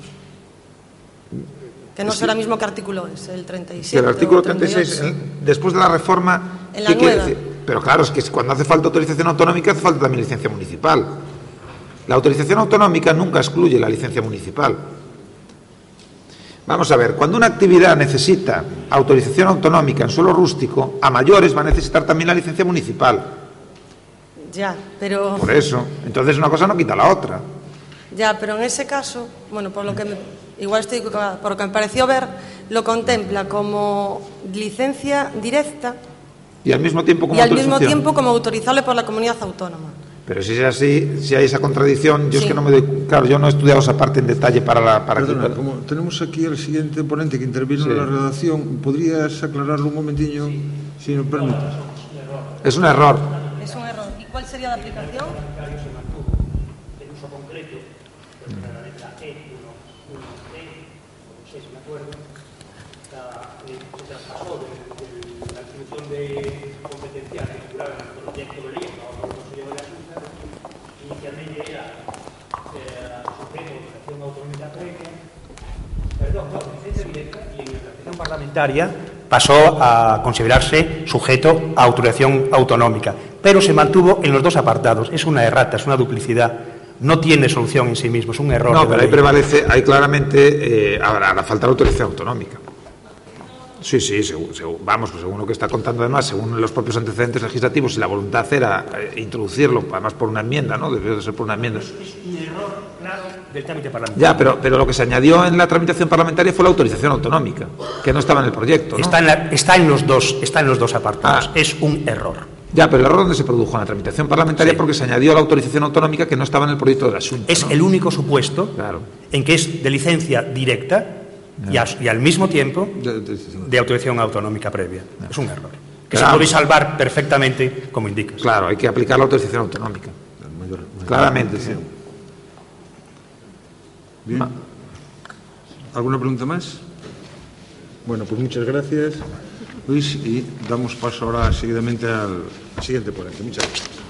Que no Sí. será mismo que artículo es, el treinta y Si siete el artículo o treinta y treinta y seis, ocho. el- después de la reforma, En la ¿qué quiere nueva. decir? Pero claro, es que cuando hace falta autorización autonómica, hace falta también licencia municipal. La autorización autonómica nunca excluye la licencia municipal. Vamos a ver, cuando una actividad necesita autorización autonómica en suelo rústico, a mayores va a necesitar también la licencia municipal. Ya, pero... Por eso, entonces una cosa no quita la otra. Ya, pero en ese caso, bueno, por lo que me, igual estoy equivocada, por lo que me pareció ver, lo contempla como licencia directa Y al mismo tiempo como y al mismo autorización. tiempo como autorizable por la comunidad autónoma. Pero si es así, si hay esa contradicción, yo Sí. es que no me doy... Claro, yo no he estudiado esa parte en detalle para la... Para Perdona, que- como tenemos aquí al siguiente ponente que intervino Sí. en la redacción, ¿podrías aclararlo un momentillo, si nos permites? Es un error. Es un error. ¿Y cuál sería la aplicación? El uso concreto, pues la letra E, uno, uno D, seis, me acuerdo, la, eh, se traspasó de, de la atribución de competencial que figuraba en el proyecto de ley, ahora el Consejo de la Junta, inicialmente era eh, sujeto de protección autonómica previa, perdón, no, licencia directa, y en la protección parlamentaria pasó a considerarse sujeto a autorización autonómica, pero se mantuvo en los dos apartados. Es una errata, es una duplicidad. No tiene solución en sí mismo, es un error. No, de la pero ahí ley. prevalece, ahí claramente eh, habrá la falta de autorización autonómica. Sí, sí, según, según- vamos, pues según lo que está contando además, según los propios antecedentes legislativos, si la voluntad era eh, introducirlo, además por una enmienda, ¿no? Debió de ser por una enmienda. Es un error claro del trámite parlamentario. Ya, pero, pero lo que se añadió en la tramitación parlamentaria fue la autorización autonómica, que no estaba en el proyecto, ¿no? Está, en la- está en los dos, está en los dos apartados. Ah. Es un error. Ya, pero el error donde se produjo en la tramitación parlamentaria Sí. porque se añadió la autorización autonómica que no estaba en el proyecto de la Junta. Es ¿no? el único supuesto Claro. en que es de licencia directa y, a- y al mismo tiempo De- de- de- de autorización autonómica previa. Es un error. Que Claro. se puede salvar perfectamente, como indicas. Claro, hay que aplicar la autorización autonómica. mayor- mayor- Claramente, sí. Bien. ¿Alguna pregunta más? Bueno, pues muchas gracias, Luis, y damos paso ahora seguidamente al siguiente ponente. Muchas gracias.